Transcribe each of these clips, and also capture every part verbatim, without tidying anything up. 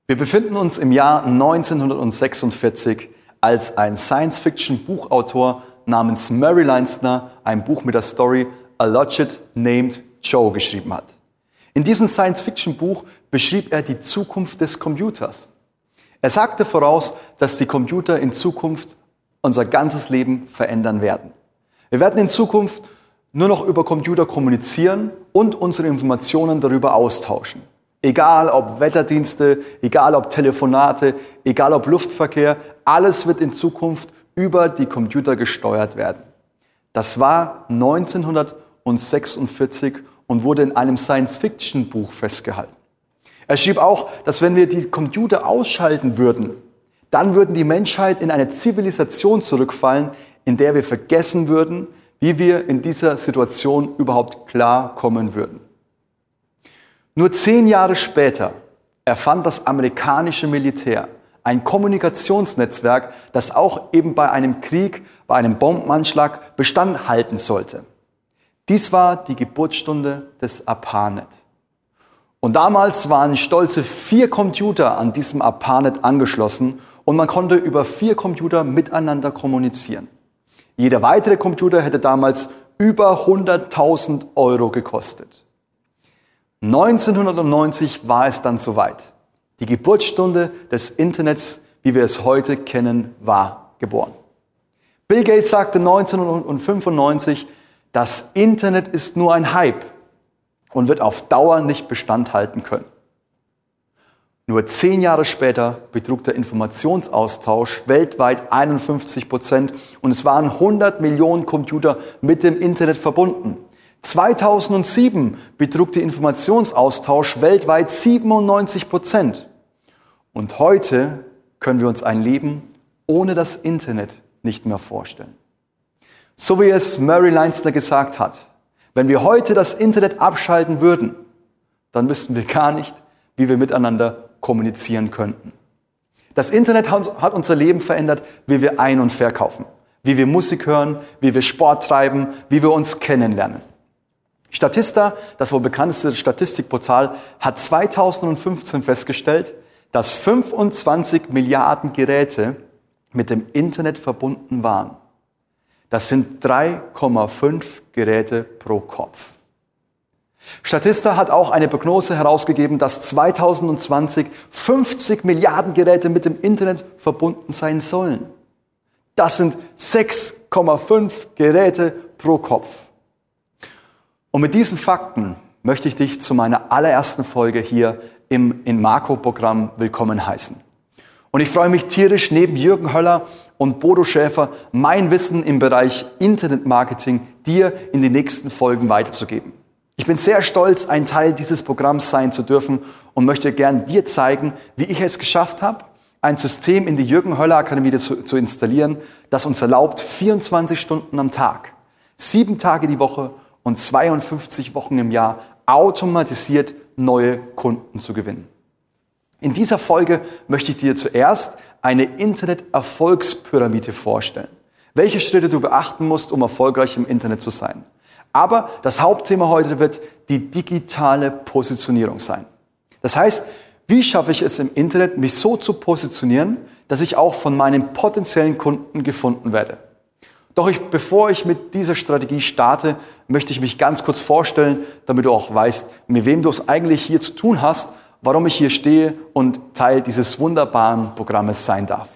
Wir befinden uns im Jahr neunzehnhundertsechsundvierzig, als ein Science-Fiction-Buchautor namens Murray Leinster ein Buch mit der Story A Lodgit Named Joe geschrieben hat. In diesem Science-Fiction-Buch beschrieb er die Zukunft des Computers. Er sagte voraus, dass die Computer in Zukunft unser ganzes Leben verändern werden. Wir werden in Zukunft nur noch über Computer kommunizieren und unsere Informationen darüber austauschen. Egal ob Wetterdienste, egal ob Telefonate, egal ob Luftverkehr, alles wird in Zukunft über die Computer gesteuert werden. Das war neunzehnhundertsechsundvierzig und wurde in einem Science-Fiction-Buch festgehalten. Er schrieb auch, dass wenn wir die Computer ausschalten würden, dann würden die Menschheit in eine Zivilisation zurückfallen, in der wir vergessen würden, wie wir in dieser Situation überhaupt klarkommen würden. Nur zehn Jahre später erfand das amerikanische Militär ein Kommunikationsnetzwerk, das auch eben bei einem Krieg, bei einem Bombenanschlag Bestand halten sollte. Dies war die Geburtsstunde des ARPANET. Und damals waren stolze vier Computer an diesem ARPANET angeschlossen und man konnte über vier Computer miteinander kommunizieren. Jeder weitere Computer hätte damals über hunderttausend Euro gekostet. neunzehnhundertneunzig war es dann soweit. Die Geburtsstunde des Internets, wie wir es heute kennen, war geboren. Bill Gates sagte neunzehnhundertfünfundneunzig, das Internet ist nur ein Hype und wird auf Dauer nicht Bestand halten können. Nur zehn Jahre später betrug der Informationsaustausch weltweit einundfünfzig Prozent und es waren hundert Millionen Computer mit dem Internet verbunden. zweitausendsieben betrug der Informationsaustausch weltweit siebenundneunzig Prozent. Und heute können wir uns ein Leben ohne das Internet nicht mehr vorstellen. So wie es Murray Leinster gesagt hat, wenn wir heute das Internet abschalten würden, dann wüssten wir gar nicht, wie wir miteinander kommunizieren könnten. Das Internet hat unser Leben verändert, wie wir ein- und verkaufen, wie wir Musik hören, wie wir Sport treiben, wie wir uns kennenlernen. Statista, das wohl bekannteste Statistikportal, hat zweitausendfünfzehn festgestellt, dass fünfundzwanzig Milliarden Geräte mit dem Internet verbunden waren. Das sind drei Komma fünf Geräte pro Kopf. Statista hat auch eine Prognose herausgegeben, dass zweitausendzwanzig fünfzig Milliarden Geräte mit dem Internet verbunden sein sollen. Das sind sechs Komma fünf Geräte pro Kopf. Und mit diesen Fakten möchte ich dich zu meiner allerersten Folge hier im InMarco-Programm willkommen heißen. Und ich freue mich tierisch, neben Jürgen Höller und Bodo Schäfer mein Wissen im Bereich Internetmarketing dir in den nächsten Folgen weiterzugeben. Ich bin sehr stolz, ein Teil dieses Programms sein zu dürfen und möchte gern dir zeigen, wie ich es geschafft habe, ein System in die Jürgen Höller Akademie zu, zu installieren, das uns erlaubt, vierundzwanzig Stunden am Tag, sieben Tage die Woche und zweiundfünfzig Wochen im Jahr automatisiert neue Kunden zu gewinnen. In dieser Folge möchte ich dir zuerst eine Internet-Erfolgspyramide vorstellen. Welche Schritte du beachten musst, um erfolgreich im Internet zu sein. Aber das Hauptthema heute wird die digitale Positionierung sein. Das heißt, wie schaffe ich es im Internet, mich so zu positionieren, dass ich auch von meinen potenziellen Kunden gefunden werde. Doch ich, bevor ich mit dieser Strategie starte, möchte ich mich ganz kurz vorstellen, damit du auch weißt, mit wem du es eigentlich hier zu tun hast, warum ich hier stehe und Teil dieses wunderbaren Programmes sein darf.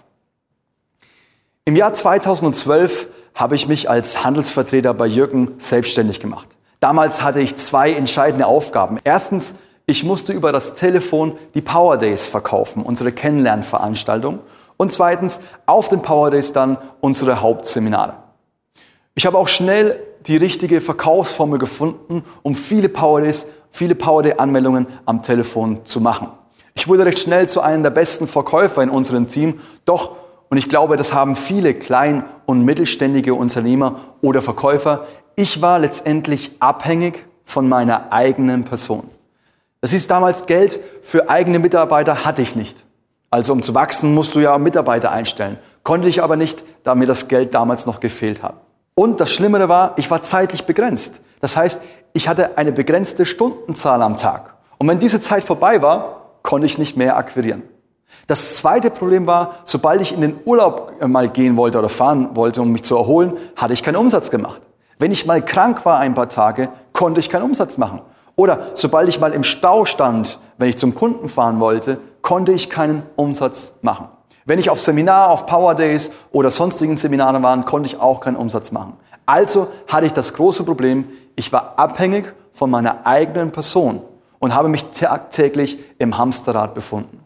Im Jahr zweitausendzwölf habe ich mich als Handelsvertreter bei Jürgen selbstständig gemacht. Damals hatte ich zwei entscheidende Aufgaben. Erstens, ich musste über das Telefon die Power Days verkaufen, unsere Kennenlernveranstaltung. Und zweitens, auf den Power Days dann unsere Hauptseminare. Ich habe auch schnell die richtige Verkaufsformel gefunden, um viele Power Days, viele Power Day Anmeldungen am Telefon zu machen. Ich wurde recht schnell zu einem der besten Verkäufer in unserem Team, doch, und ich glaube, das haben viele klein- und mittelständige Unternehmer oder Verkäufer, ich war letztendlich abhängig von meiner eigenen Person. Das hieß damals, Geld für eigene Mitarbeiter hatte ich nicht. Also um zu wachsen, musst du ja Mitarbeiter einstellen. Konnte ich aber nicht, da mir das Geld damals noch gefehlt hat. Und das Schlimmere war, ich war zeitlich begrenzt. Das heißt, ich hatte eine begrenzte Stundenzahl am Tag. Und wenn diese Zeit vorbei war, konnte ich nicht mehr akquirieren. Das zweite Problem war, sobald ich in den Urlaub mal gehen wollte oder fahren wollte, um mich zu erholen, hatte ich keinen Umsatz gemacht. Wenn ich mal krank war ein paar Tage, konnte ich keinen Umsatz machen. Oder sobald ich mal im Stau stand, wenn ich zum Kunden fahren wollte, konnte ich keinen Umsatz machen. Wenn ich auf Seminar, auf Power Days oder sonstigen Seminaren war, konnte ich auch keinen Umsatz machen. Also hatte ich das große Problem, ich war abhängig von meiner eigenen Person und habe mich tagtäglich im Hamsterrad befunden.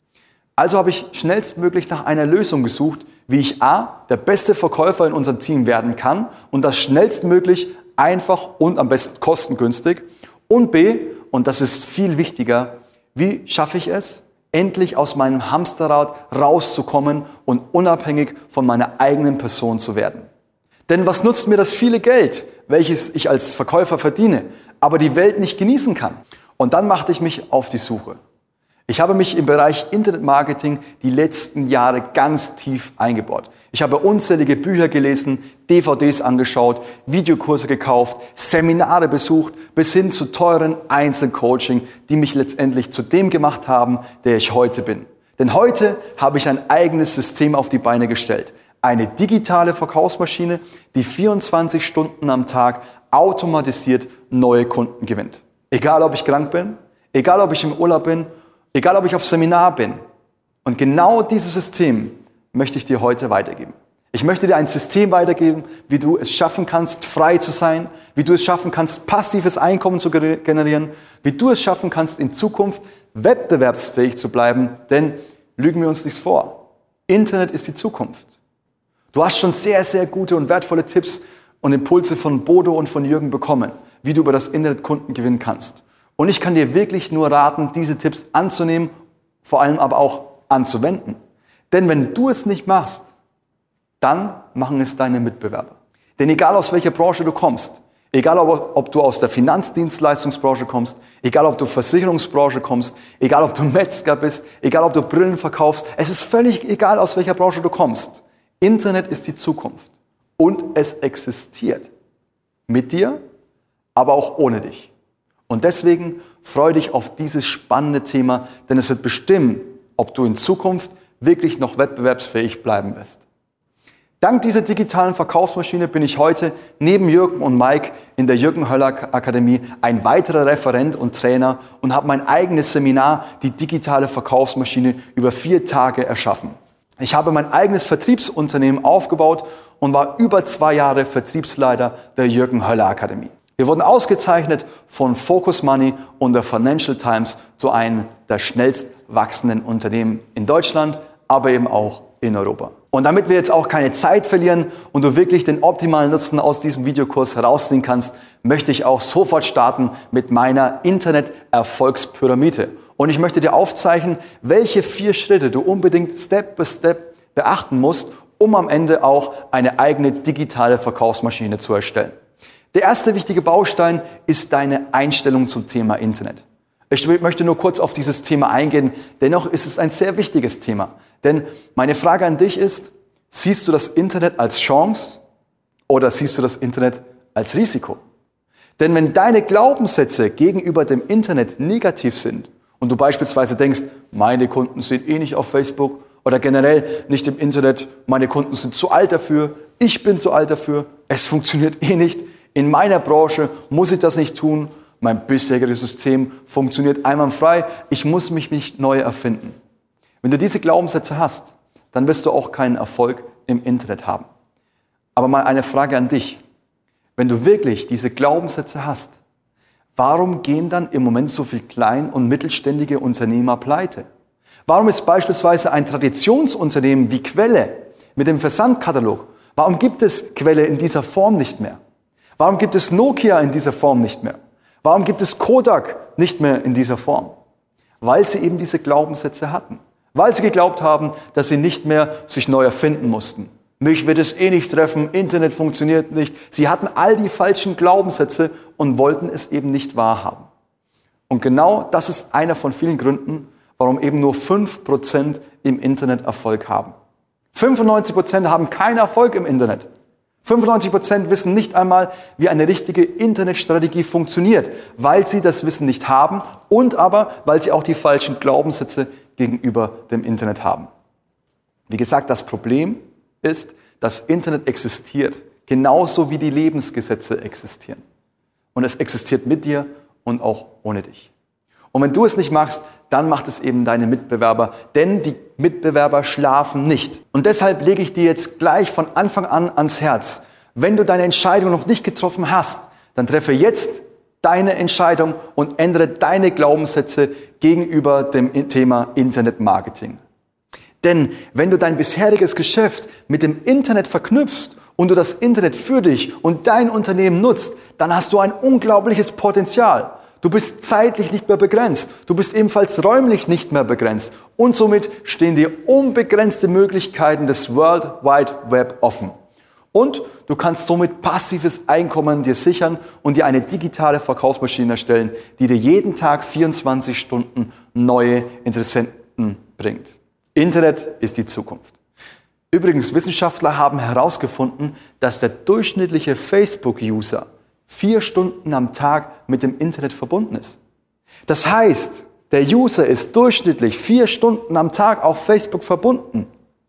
Also habe ich schnellstmöglich nach einer Lösung gesucht, wie ich A, der beste Verkäufer in unserem Team werden kann und das schnellstmöglich, einfach und am besten kostengünstig. Und B, und das ist viel wichtiger, wie schaffe ich es, endlich aus meinem Hamsterrad rauszukommen und unabhängig von meiner eigenen Person zu werden. Denn was nutzt mir das viele Geld, welches ich als Verkäufer verdiene, aber die Welt nicht genießen kann? Und dann machte ich mich auf die Suche. Ich habe mich im Bereich Internetmarketing die letzten Jahre ganz tief eingebaut. Ich habe unzählige Bücher gelesen, D V Ds angeschaut, Videokurse gekauft, Seminare besucht, bis hin zu teuren Einzelcoaching, die mich letztendlich zu dem gemacht haben, der ich heute bin. Denn heute habe ich ein eigenes System auf die Beine gestellt. Eine digitale Verkaufsmaschine, die vierundzwanzig Stunden am Tag automatisiert neue Kunden gewinnt. Egal, ob ich krank bin, egal, ob ich im Urlaub bin, egal, ob ich auf Seminar bin. Und genau dieses System möchte ich dir heute weitergeben. Ich möchte dir ein System weitergeben, wie du es schaffen kannst, frei zu sein, wie du es schaffen kannst, passives Einkommen zu generieren, wie du es schaffen kannst, in Zukunft wettbewerbsfähig zu bleiben. Denn lügen wir uns nichts vor. Internet ist die Zukunft. Du hast schon sehr, sehr gute und wertvolle Tipps und Impulse von Bodo und von Jürgen bekommen, wie du über das Internet Kunden gewinnen kannst. Und ich kann dir wirklich nur raten, diese Tipps anzunehmen, vor allem aber auch anzuwenden. Denn wenn du es nicht machst, dann machen es deine Mitbewerber. Denn egal aus welcher Branche du kommst, egal ob, ob du aus der Finanzdienstleistungsbranche kommst, egal ob du Versicherungsbranche kommst, egal ob du Metzger bist, egal ob du Brillen verkaufst, es ist völlig egal, aus welcher Branche du kommst. Internet ist die Zukunft und es existiert. Mit dir, aber auch ohne dich. Und deswegen freue dich auf dieses spannende Thema, denn es wird bestimmen, ob du in Zukunft wirklich noch wettbewerbsfähig bleiben wirst. Dank dieser digitalen Verkaufsmaschine bin ich heute neben Jürgen und Mike in der Jürgen Höller Akademie ein weiterer Referent und Trainer und habe mein eigenes Seminar, die digitale Verkaufsmaschine, über vier Tage erschaffen. Ich habe mein eigenes Vertriebsunternehmen aufgebaut und war über zwei Jahre Vertriebsleiter der Jürgen Höller Akademie. Wir wurden ausgezeichnet von Focus Money und der Financial Times zu einem der schnellst wachsenden Unternehmen in Deutschland, aber eben auch in Europa. Und damit wir jetzt auch keine Zeit verlieren und du wirklich den optimalen Nutzen aus diesem Videokurs herausziehen kannst, möchte ich auch sofort starten mit meiner Internet-Erfolgspyramide. Und ich möchte dir aufzeichnen, welche vier Schritte du unbedingt Step by Step beachten musst, um am Ende auch eine eigene digitale Verkaufsmaschine zu erstellen. Der erste wichtige Baustein ist deine Einstellung zum Thema Internet. Ich möchte nur kurz auf dieses Thema eingehen, dennoch ist es ein sehr wichtiges Thema. Denn meine Frage an dich ist, siehst du das Internet als Chance oder siehst du das Internet als Risiko? Denn wenn deine Glaubenssätze gegenüber dem Internet negativ sind und du beispielsweise denkst, meine Kunden sind eh nicht auf Facebook oder generell nicht im Internet, meine Kunden sind zu alt dafür, ich bin zu alt dafür, es funktioniert eh nicht, in meiner Branche muss ich das nicht tun, mein bisheriges System funktioniert einwandfrei, ich muss mich nicht neu erfinden. Wenn du diese Glaubenssätze hast, dann wirst du auch keinen Erfolg im Internet haben. Aber mal eine Frage an dich. Wenn du wirklich diese Glaubenssätze hast, warum gehen dann im Moment so viele klein- und mittelständige Unternehmer pleite? Warum ist beispielsweise ein Traditionsunternehmen wie Quelle mit dem Versandkatalog, warum gibt es Quelle in dieser Form nicht mehr? Warum gibt es Nokia in dieser Form nicht mehr? Warum gibt es Kodak nicht mehr in dieser Form? Weil sie eben diese Glaubenssätze hatten. Weil sie geglaubt haben, dass sie nicht mehr sich neu erfinden mussten. Mich wird es eh nicht treffen, Internet funktioniert nicht. Sie hatten all die falschen Glaubenssätze und wollten es eben nicht wahrhaben. Und genau das ist einer von vielen Gründen, warum eben nur fünf Prozent im Internet Erfolg haben. fünfundneunzig Prozent haben keinen Erfolg im Internet. fünfundneunzig Prozent wissen nicht einmal, wie eine richtige Internetstrategie funktioniert, weil sie das Wissen nicht haben und aber, weil sie auch die falschen Glaubenssätze gegenüber dem Internet haben. Wie gesagt, das Problem ist, das Internet existiert, genauso wie die Lebensgesetze existieren. Und es existiert mit dir und auch ohne dich. Und wenn du es nicht machst, dann macht es eben deine Mitbewerber, denn die Mitbewerber schlafen nicht. Und deshalb lege ich dir jetzt gleich von Anfang an ans Herz, wenn du deine Entscheidung noch nicht getroffen hast, dann treffe jetzt deine Entscheidung und ändere deine Glaubenssätze gegenüber dem Thema Internetmarketing. Denn wenn du dein bisheriges Geschäft mit dem Internet verknüpfst und du das Internet für dich und dein Unternehmen nutzt, dann hast du ein unglaubliches Potenzial. Du bist zeitlich nicht mehr begrenzt. Du bist ebenfalls räumlich nicht mehr begrenzt. Und somit stehen dir unbegrenzte Möglichkeiten des World Wide Web offen. Und du kannst somit passives Einkommen dir sichern und dir eine digitale Verkaufsmaschine erstellen, die dir jeden Tag vierundzwanzig Stunden neue Interessenten bringt. Internet ist die Zukunft. Übrigens, Wissenschaftler haben herausgefunden, dass der durchschnittliche Facebook-User vier Stunden am Tag mit dem Internet verbunden ist. Das heißt, der User ist durchschnittlich vier Stunden am Tag auf Facebook verbunden.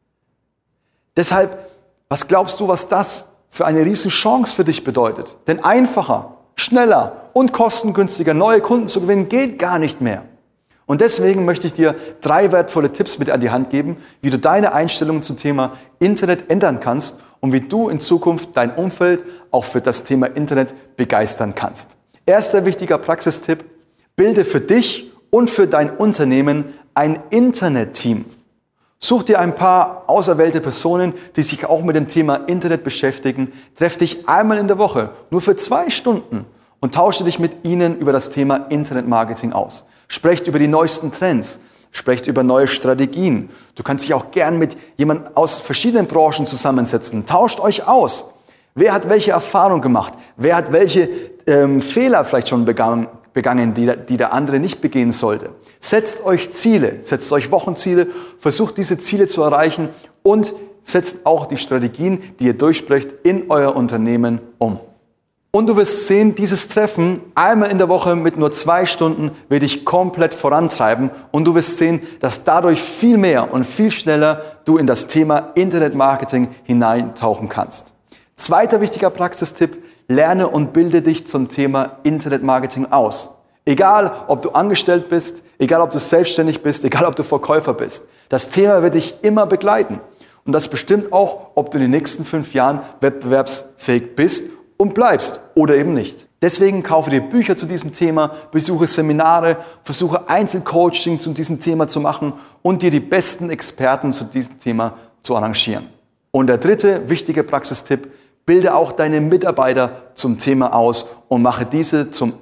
Deshalb, was glaubst du, was das für eine riesen Chance für dich bedeutet? Denn einfacher, schneller und kostengünstiger neue Kunden zu gewinnen, geht gar nicht mehr. Und deswegen möchte ich dir drei wertvolle Tipps mit an die Hand geben, wie du deine Einstellung zum Thema Internet ändern kannst und wie du in Zukunft dein Umfeld auch für das Thema Internet begeistern kannst. Erster wichtiger Praxistipp: Bilde für dich und für dein Unternehmen ein Internet-Team. Such dir ein paar auserwählte Personen, die sich auch mit dem Thema Internet beschäftigen. Treff dich einmal in der Woche, nur für zwei Stunden, und tausche dich mit ihnen über das Thema Internetmarketing aus. Sprecht über die neuesten Trends, sprecht über neue Strategien. Du kannst dich auch gern mit jemandem aus verschiedenen Branchen zusammensetzen. Tauscht euch aus. Wer hat welche Erfahrung gemacht? Wer hat welche ähm, Fehler vielleicht schon begangen, begangen die, die der andere nicht begehen sollte? Setzt euch Ziele, setzt euch Wochenziele, versucht diese Ziele zu erreichen und setzt auch die Strategien, die ihr durchsprecht, in euer Unternehmen um. Und du wirst sehen, dieses Treffen einmal in der Woche mit nur zwei Stunden wird dich komplett vorantreiben und du wirst sehen, dass dadurch viel mehr und viel schneller du in das Thema Internetmarketing hineintauchen kannst. Zweiter wichtiger Praxistipp: Lerne und bilde dich zum Thema Internetmarketing aus. Egal, ob du angestellt bist, egal, ob du selbstständig bist, egal, ob du Verkäufer bist. Das Thema wird dich immer begleiten. Und das bestimmt auch, ob du in den nächsten fünf Jahren wettbewerbsfähig bist und bleibst oder eben nicht. Deswegen kaufe dir Bücher zu diesem Thema, besuche Seminare, versuche Einzelcoaching zu diesem Thema zu machen und dir die besten Experten zu diesem Thema zu arrangieren. Und der dritte wichtige Praxistipp: Bilde auch deine Mitarbeiter zum Thema aus und mache diese zum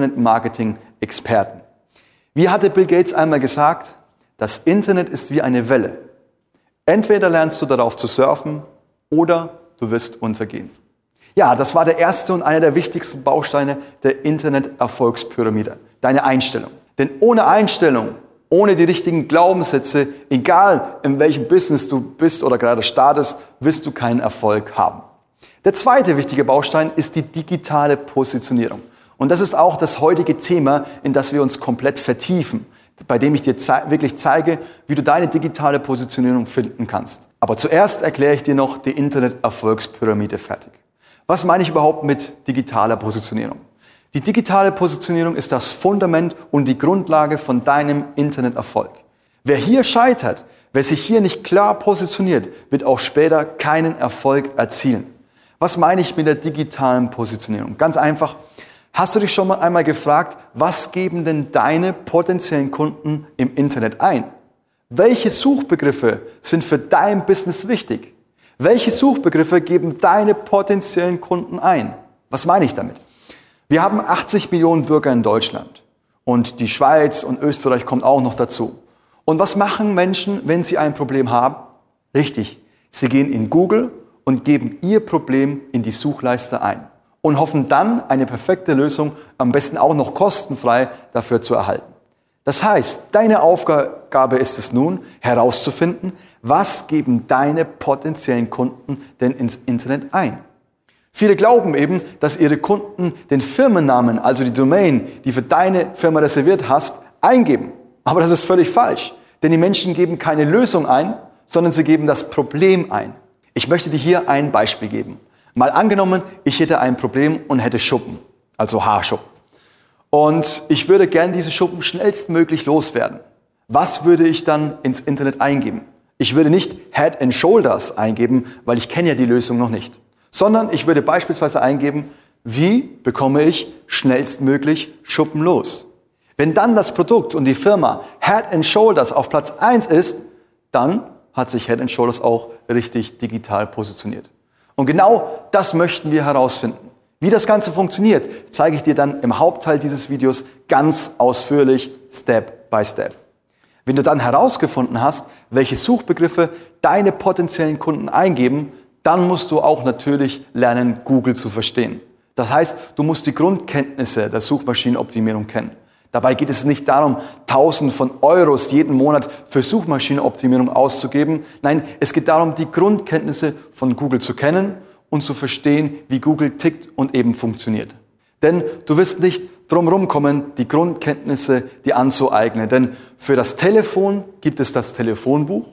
Internet-Marketing-Experten. Wie hatte Bill Gates einmal gesagt, das Internet ist wie eine Welle. Entweder lernst du darauf zu surfen oder du wirst untergehen. Ja, das war der erste und einer der wichtigsten Bausteine der Internet-Erfolgspyramide, deine Einstellung. Denn ohne Einstellung, ohne die richtigen Glaubenssätze, egal in welchem Business du bist oder gerade startest, wirst du keinen Erfolg haben. Der zweite wichtige Baustein ist die digitale Positionierung. Und das ist auch das heutige Thema, in das wir uns komplett vertiefen, bei dem ich dir ze- wirklich zeige, wie du deine digitale Positionierung finden kannst. Aber zuerst erkläre ich dir noch die Internet-Erfolgspyramide fertig. Was meine ich überhaupt mit digitaler Positionierung? Die digitale Positionierung ist das Fundament und die Grundlage von deinem Interneterfolg. Wer hier scheitert, wer sich hier nicht klar positioniert, wird auch später keinen Erfolg erzielen. Was meine ich mit der digitalen Positionierung? Ganz einfach: Hast du dich schon mal einmal gefragt, was geben denn deine potenziellen Kunden im Internet ein? Welche Suchbegriffe sind für dein Business wichtig? Welche Suchbegriffe geben deine potenziellen Kunden ein? Was meine ich damit? Wir haben achtzig Millionen Bürger in Deutschland und die Schweiz und Österreich kommt auch noch dazu. Und was machen Menschen, wenn sie ein Problem haben? Richtig, sie gehen in Google und geben ihr Problem in die Suchleiste ein und hoffen dann, eine perfekte Lösung, am besten auch noch kostenfrei, dafür zu erhalten. Das heißt, deine Aufgabe ist es nun, herauszufinden, was geben deine potenziellen Kunden denn ins Internet ein. Viele glauben eben, dass ihre Kunden den Firmennamen, also die Domain, die für deine Firma reserviert hast, eingeben. Aber das ist völlig falsch. Denn die Menschen geben keine Lösung ein, sondern sie geben das Problem ein. Ich möchte dir hier ein Beispiel geben. Mal angenommen, ich hätte ein Problem und hätte Schuppen, also Haarschuppen. Und ich würde gern diese Schuppen schnellstmöglich loswerden. Was würde ich dann ins Internet eingeben? Ich würde nicht Head and Shoulders eingeben, weil ich kenne ja die Lösung noch nicht. Sondern ich würde beispielsweise eingeben, wie bekomme ich schnellstmöglich Schuppen los? Wenn dann das Produkt und die Firma Head and Shoulders auf Platz eins ist, dann hat sich Head and Shoulders auch richtig digital positioniert. Und genau das möchten wir herausfinden. Wie das Ganze funktioniert, zeige ich dir dann im Hauptteil dieses Videos ganz ausführlich, Step by Step. Wenn du dann herausgefunden hast, welche Suchbegriffe deine potenziellen Kunden eingeben, dann musst du auch natürlich lernen, Google zu verstehen. Das heißt, du musst die Grundkenntnisse der Suchmaschinenoptimierung kennen. Dabei geht es nicht darum, Tausend von Euros jeden Monat für Suchmaschinenoptimierung auszugeben. Nein, es geht darum, die Grundkenntnisse von Google zu kennen und zu verstehen, wie Google tickt und eben funktioniert. Denn du wirst nicht drumherum kommen, die Grundkenntnisse dir anzueignen. Denn für das Telefon gibt es das Telefonbuch,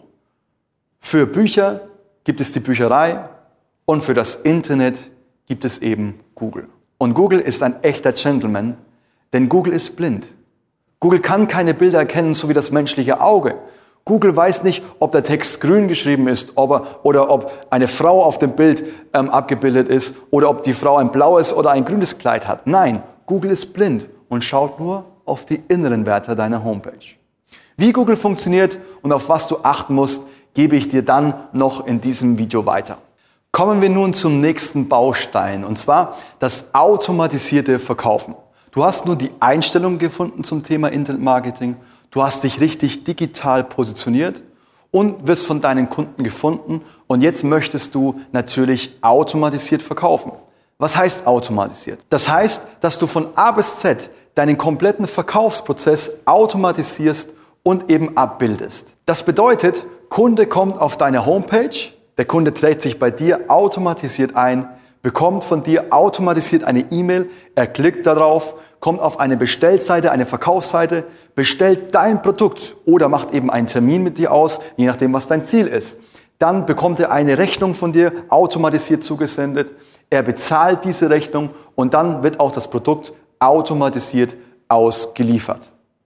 für Bücher gibt es die Bücherei und für das Internet gibt es eben Google. Und Google ist ein echter Gentleman, denn Google ist blind. Google kann keine Bilder erkennen, so wie das menschliche Auge. Google weiß nicht, ob der Text grün geschrieben ist ob er, oder ob eine Frau auf dem Bild ähm, abgebildet ist oder ob die Frau ein blaues oder ein grünes Kleid hat. Nein, Google ist blind und schaut nur auf die inneren Werte deiner Homepage. Wie Google funktioniert und auf was du achten musst, gebe ich dir dann noch in diesem Video weiter. Kommen wir nun zum nächsten Baustein, und zwar das automatisierte Verkaufen. Du hast nun die Einstellung gefunden zum Thema Internetmarketing, du hast dich richtig digital positioniert und wirst von deinen Kunden gefunden und jetzt möchtest du natürlich automatisiert verkaufen. Was heißt automatisiert? Das heißt, dass du von A bis Z deinen kompletten Verkaufsprozess automatisierst und eben abbildest. Das bedeutet, Kunde kommt auf deine Homepage, der Kunde trägt sich bei dir automatisiert ein, bekommt von dir automatisiert eine E-Mail, er klickt darauf, kommt auf eine Bestellseite, eine Verkaufsseite, bestellt dein Produkt oder macht eben einen Termin mit dir aus, je nachdem, was dein Ziel ist. Dann bekommt er eine Rechnung von dir automatisiert zugesendet, er bezahlt diese Rechnung und dann wird auch das Produkt automatisiert ausgeliefert.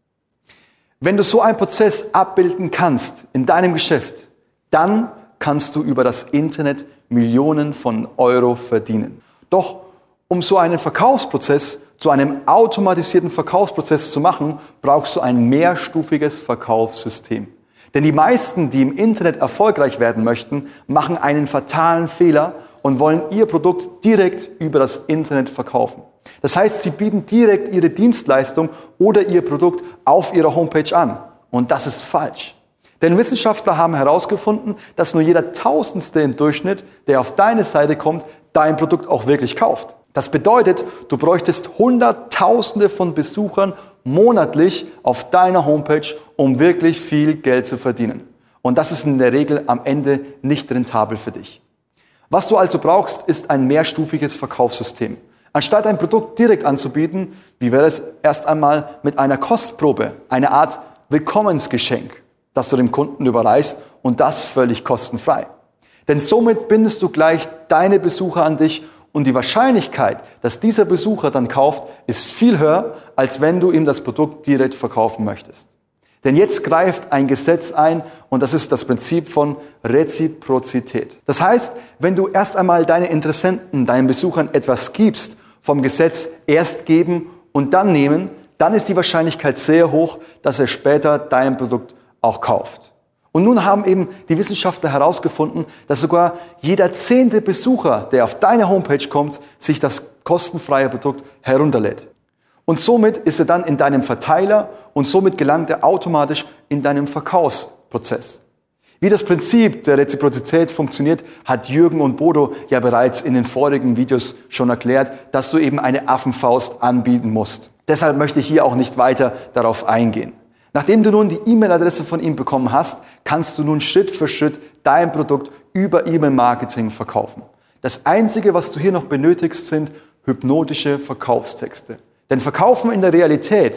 Wenn du so einen Prozess abbilden kannst in deinem Geschäft, dann kannst du über das Internet Millionen von Euro verdienen. Doch um so einen Verkaufsprozess zu einem automatisierten Verkaufsprozess zu machen, brauchst du ein mehrstufiges Verkaufssystem. Denn die meisten, die im Internet erfolgreich werden möchten, machen einen fatalen Fehler und wollen ihr Produkt direkt über das Internet verkaufen. Das heißt, sie bieten direkt ihre Dienstleistung oder ihr Produkt auf ihrer Homepage an. Und das ist falsch. Denn Wissenschaftler haben herausgefunden, dass nur jeder Tausendste im Durchschnitt, der auf deine Seite kommt, dein Produkt auch wirklich kauft. Das bedeutet, du bräuchtest Hunderttausende von Besuchern monatlich auf deiner Homepage, um wirklich viel Geld zu verdienen. Und das ist in der Regel am Ende nicht rentabel für dich. Was du also brauchst, ist ein mehrstufiges Verkaufssystem. Anstatt ein Produkt direkt anzubieten, wie wäre es erst einmal mit einer Kostprobe, eine Art Willkommensgeschenk, das du dem Kunden überreichst und das völlig kostenfrei. Denn somit bindest du gleich deine Besucher an dich und die Wahrscheinlichkeit, dass dieser Besucher dann kauft, ist viel höher, als wenn du ihm das Produkt direkt verkaufen möchtest. Denn jetzt greift ein Gesetz ein und das ist das Prinzip von Reziprozität. Das heißt, wenn du erst einmal deinen Interessenten, deinen Besuchern etwas gibst, vom Gesetz erst geben und dann nehmen, dann ist die Wahrscheinlichkeit sehr hoch, dass er später dein Produkt auch kauft. Und nun haben eben die Wissenschaftler herausgefunden, dass sogar jeder zehnte Besucher, der auf deine Homepage kommt, sich das kostenfreie Produkt herunterlädt. Und somit ist er dann in deinem Verteiler und somit gelangt er automatisch in deinem Verkaufsprozess. Wie das Prinzip der Reziprozität funktioniert, hat Jürgen und Bodo ja bereits in den vorigen Videos schon erklärt, dass du eben eine Affenfaust anbieten musst. Deshalb möchte ich hier auch nicht weiter darauf eingehen. Nachdem du nun die E-Mail-Adresse von ihm bekommen hast, kannst du nun Schritt für Schritt dein Produkt über E-Mail-Marketing verkaufen. Das Einzige, was du hier noch benötigst, sind hypnotische Verkaufstexte. Denn Verkaufen in der Realität,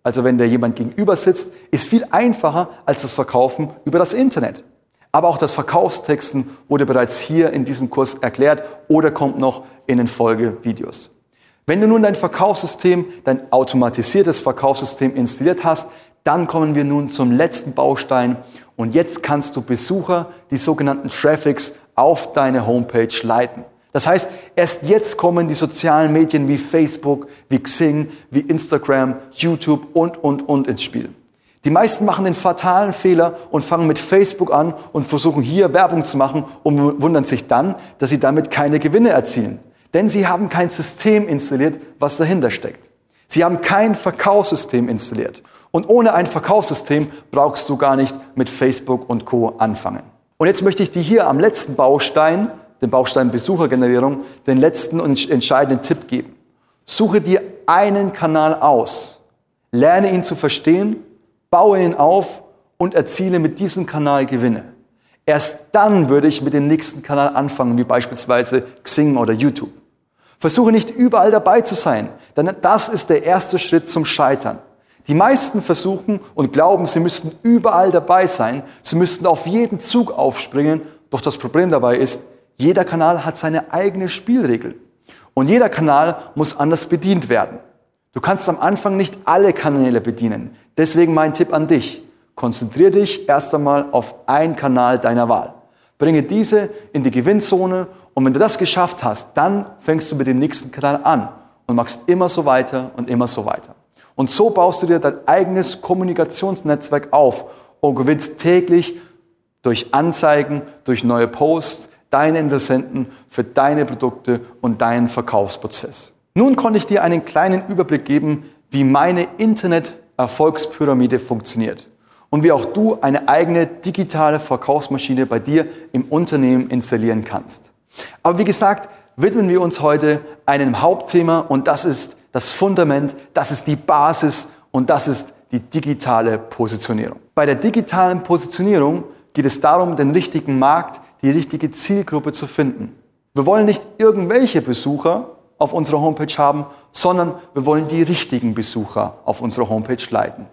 also wenn dir jemand gegenüber sitzt, ist viel einfacher als das Verkaufen über das Internet. Aber auch das Verkaufstexten wurde bereits hier in diesem Kurs erklärt oder kommt noch in den Folgevideos. Wenn du nun dein Verkaufssystem, dein automatisiertes Verkaufssystem installiert hast, dann kommen wir nun zum letzten Baustein und jetzt kannst du Besucher, die sogenannten Traffics, auf deine Homepage leiten. Das heißt, erst jetzt kommen die sozialen Medien wie Facebook, wie Xing, wie Instagram, YouTube und, und, und ins Spiel. Die meisten machen den fatalen Fehler und fangen mit Facebook an und versuchen hier Werbung zu machen und wundern sich dann, dass sie damit keine Gewinne erzielen. Denn sie haben kein System installiert, was dahinter steckt. Sie haben kein Verkaufssystem installiert. Und ohne ein Verkaufssystem brauchst du gar nicht mit Facebook und Co. anfangen. Und jetzt möchte ich dir hier am letzten Baustein, den Baustein Besuchergenerierung, den letzten und entscheidenden Tipp geben. Suche dir einen Kanal aus, lerne ihn zu verstehen, baue ihn auf und erziele mit diesem Kanal Gewinne. Erst dann würde ich mit dem nächsten Kanal anfangen, wie beispielsweise Xing oder YouTube. Versuche nicht überall dabei zu sein, denn das ist der erste Schritt zum Scheitern. Die meisten versuchen und glauben, sie müssten überall dabei sein, sie müssten auf jeden Zug aufspringen, doch das Problem dabei ist, jeder Kanal hat seine eigene Spielregel und jeder Kanal muss anders bedient werden. Du kannst am Anfang nicht alle Kanäle bedienen, deswegen mein Tipp an dich. Konzentriere dich erst einmal auf einen Kanal deiner Wahl. Bringe diese in die Gewinnzone und wenn du das geschafft hast, dann fängst du mit dem nächsten Kanal an und machst immer so weiter und immer so weiter. Und so baust du dir dein eigenes Kommunikationsnetzwerk auf und gewinnst täglich durch Anzeigen, durch neue Posts, deine Interessenten für deine Produkte und deinen Verkaufsprozess. Nun konnte ich dir einen kleinen Überblick geben, wie meine Internet-Erfolgspyramide funktioniert und wie auch du eine eigene digitale Verkaufsmaschine bei dir im Unternehmen installieren kannst. Aber wie gesagt, widmen wir uns heute einem Hauptthema und das ist das Fundament, das ist die Basis und das ist die digitale Positionierung. Bei der digitalen Positionierung geht es darum, den richtigen Markt, die richtige Zielgruppe zu finden. Wir wollen nicht irgendwelche Besucher auf unserer Homepage haben, sondern wir wollen die richtigen Besucher auf unserer Homepage leiten.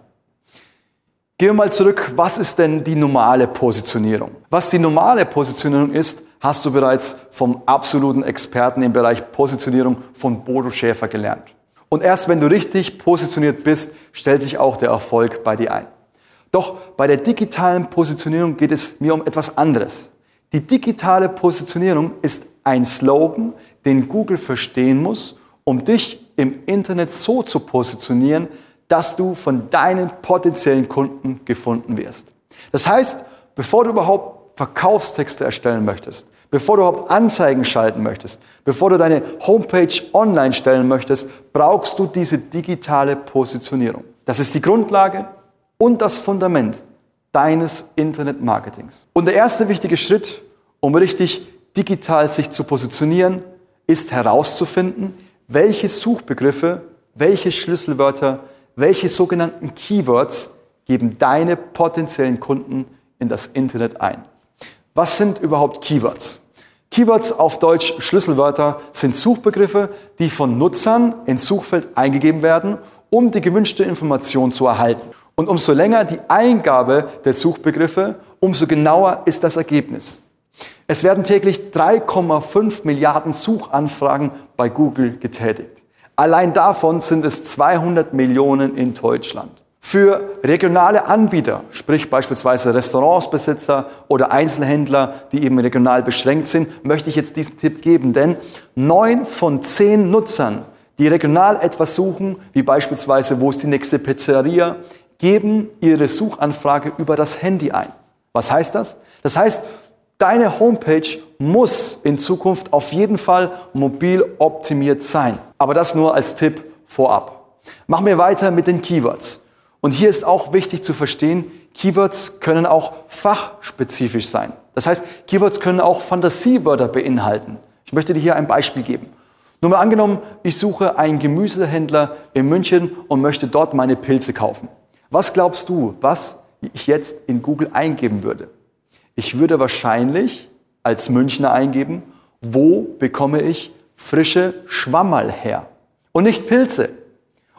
Gehen wir mal zurück, was ist denn die normale Positionierung? Was die normale Positionierung ist, hast du bereits vom absoluten Experten im Bereich Positionierung von Bodo Schäfer gelernt. Und erst wenn du richtig positioniert bist, stellt sich auch der Erfolg bei dir ein. Doch bei der digitalen Positionierung geht es mir um etwas anderes. Die digitale Positionierung ist ein Slogan, den Google verstehen muss, um dich im Internet so zu positionieren, dass du von deinen potenziellen Kunden gefunden wirst. Das heißt, bevor du überhaupt Verkaufstexte erstellen möchtest, bevor du überhaupt Anzeigen schalten möchtest, bevor du deine Homepage online stellen möchtest, brauchst du diese digitale Positionierung. Das ist die Grundlage und das Fundament deines Internet-Marketings. Und der erste wichtige Schritt, um richtig digital sich zu positionieren, ist herauszufinden, welche Suchbegriffe, welche Schlüsselwörter, welche sogenannten Keywords geben deine potenziellen Kunden in das Internet ein. Was sind überhaupt Keywords? Keywords, auf Deutsch Schlüsselwörter, sind Suchbegriffe, die von Nutzern ins Suchfeld eingegeben werden, um die gewünschte Information zu erhalten. Und umso länger die Eingabe der Suchbegriffe, umso genauer ist das Ergebnis. Es werden täglich drei Komma fünf Milliarden Suchanfragen bei Google getätigt. Allein davon sind es zweihundert Millionen in Deutschland. Für regionale Anbieter, sprich beispielsweise Restaurantsbesitzer oder Einzelhändler, die eben regional beschränkt sind, möchte ich jetzt diesen Tipp geben, denn neun von zehn Nutzern, die regional etwas suchen, wie beispielsweise wo ist die nächste Pizzeria, geben ihre Suchanfrage über das Handy ein. Was heißt das? Das heißt, deine Homepage muss in Zukunft auf jeden Fall mobil optimiert sein. Aber das nur als Tipp vorab. Machen wir weiter mit den Keywords. Und hier ist auch wichtig zu verstehen, Keywords können auch fachspezifisch sein. Das heißt, Keywords können auch Fantasiewörter beinhalten. Ich möchte dir hier ein Beispiel geben. Nur mal angenommen, ich suche einen Gemüsehändler in München und möchte dort meine Pilze kaufen. Was glaubst du, was ich jetzt in Google eingeben würde? Ich würde wahrscheinlich als Münchner eingeben, wo bekomme ich frische Schwammerl her? Und nicht Pilze.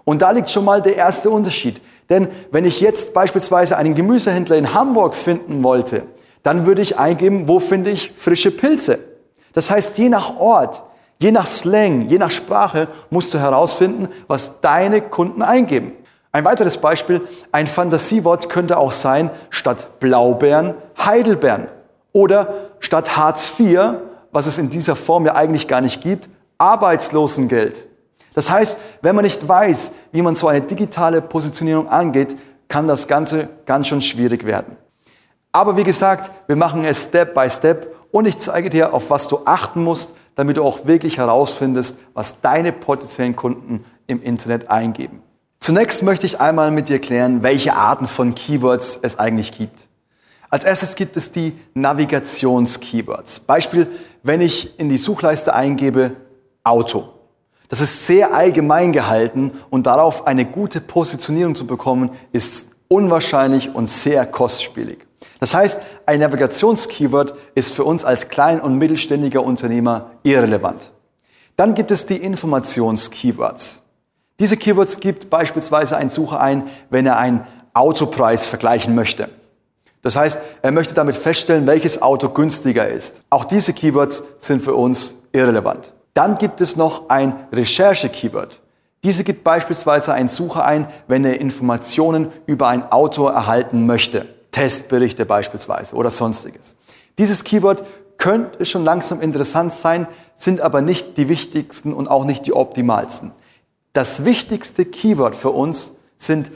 Und da liegt schon mal der erste Unterschied. Denn wenn ich jetzt beispielsweise einen Gemüsehändler in Hamburg finden wollte, dann würde ich eingeben, wo finde ich frische Pilze. Das heißt, je nach Ort, je nach Slang, je nach Sprache musst du herausfinden, was deine Kunden eingeben. Ein weiteres Beispiel, ein Fantasiewort könnte auch sein, statt Blaubeeren, Heidelbeeren. Oder statt Hartz vier, was es in dieser Form ja eigentlich gar nicht gibt, Arbeitslosengeld. Das heißt, wenn man nicht weiß, wie man so eine digitale Positionierung angeht, kann das Ganze ganz schön schwierig werden. Aber wie gesagt, wir machen es Step by Step und ich zeige dir, auf was du achten musst, damit du auch wirklich herausfindest, was deine potenziellen Kunden im Internet eingeben. Zunächst möchte ich einmal mit dir klären, welche Arten von Keywords es eigentlich gibt. Als erstes gibt es die Navigations-Keywords. Beispiel, wenn ich in die Suchleiste eingebe Auto. Das ist sehr allgemein gehalten und darauf eine gute Positionierung zu bekommen, ist unwahrscheinlich und sehr kostspielig. Das heißt, ein Navigations-Keyword ist für uns als klein- und mittelständiger Unternehmer irrelevant. Dann gibt es die Informations-Keywords. Diese Keywords gibt beispielsweise ein Sucher ein, wenn er einen Autopreis vergleichen möchte. Das heißt, er möchte damit feststellen, welches Auto günstiger ist. Auch diese Keywords sind für uns irrelevant. Dann gibt es noch ein Recherche-Keyword. Diese gibt beispielsweise ein Sucher ein, wenn er Informationen über ein Auto erhalten möchte. Testberichte beispielsweise oder sonstiges. Dieses Keyword könnte schon langsam interessant sein, sind aber nicht die wichtigsten und auch nicht die optimalsten. Das wichtigste Keyword für uns sind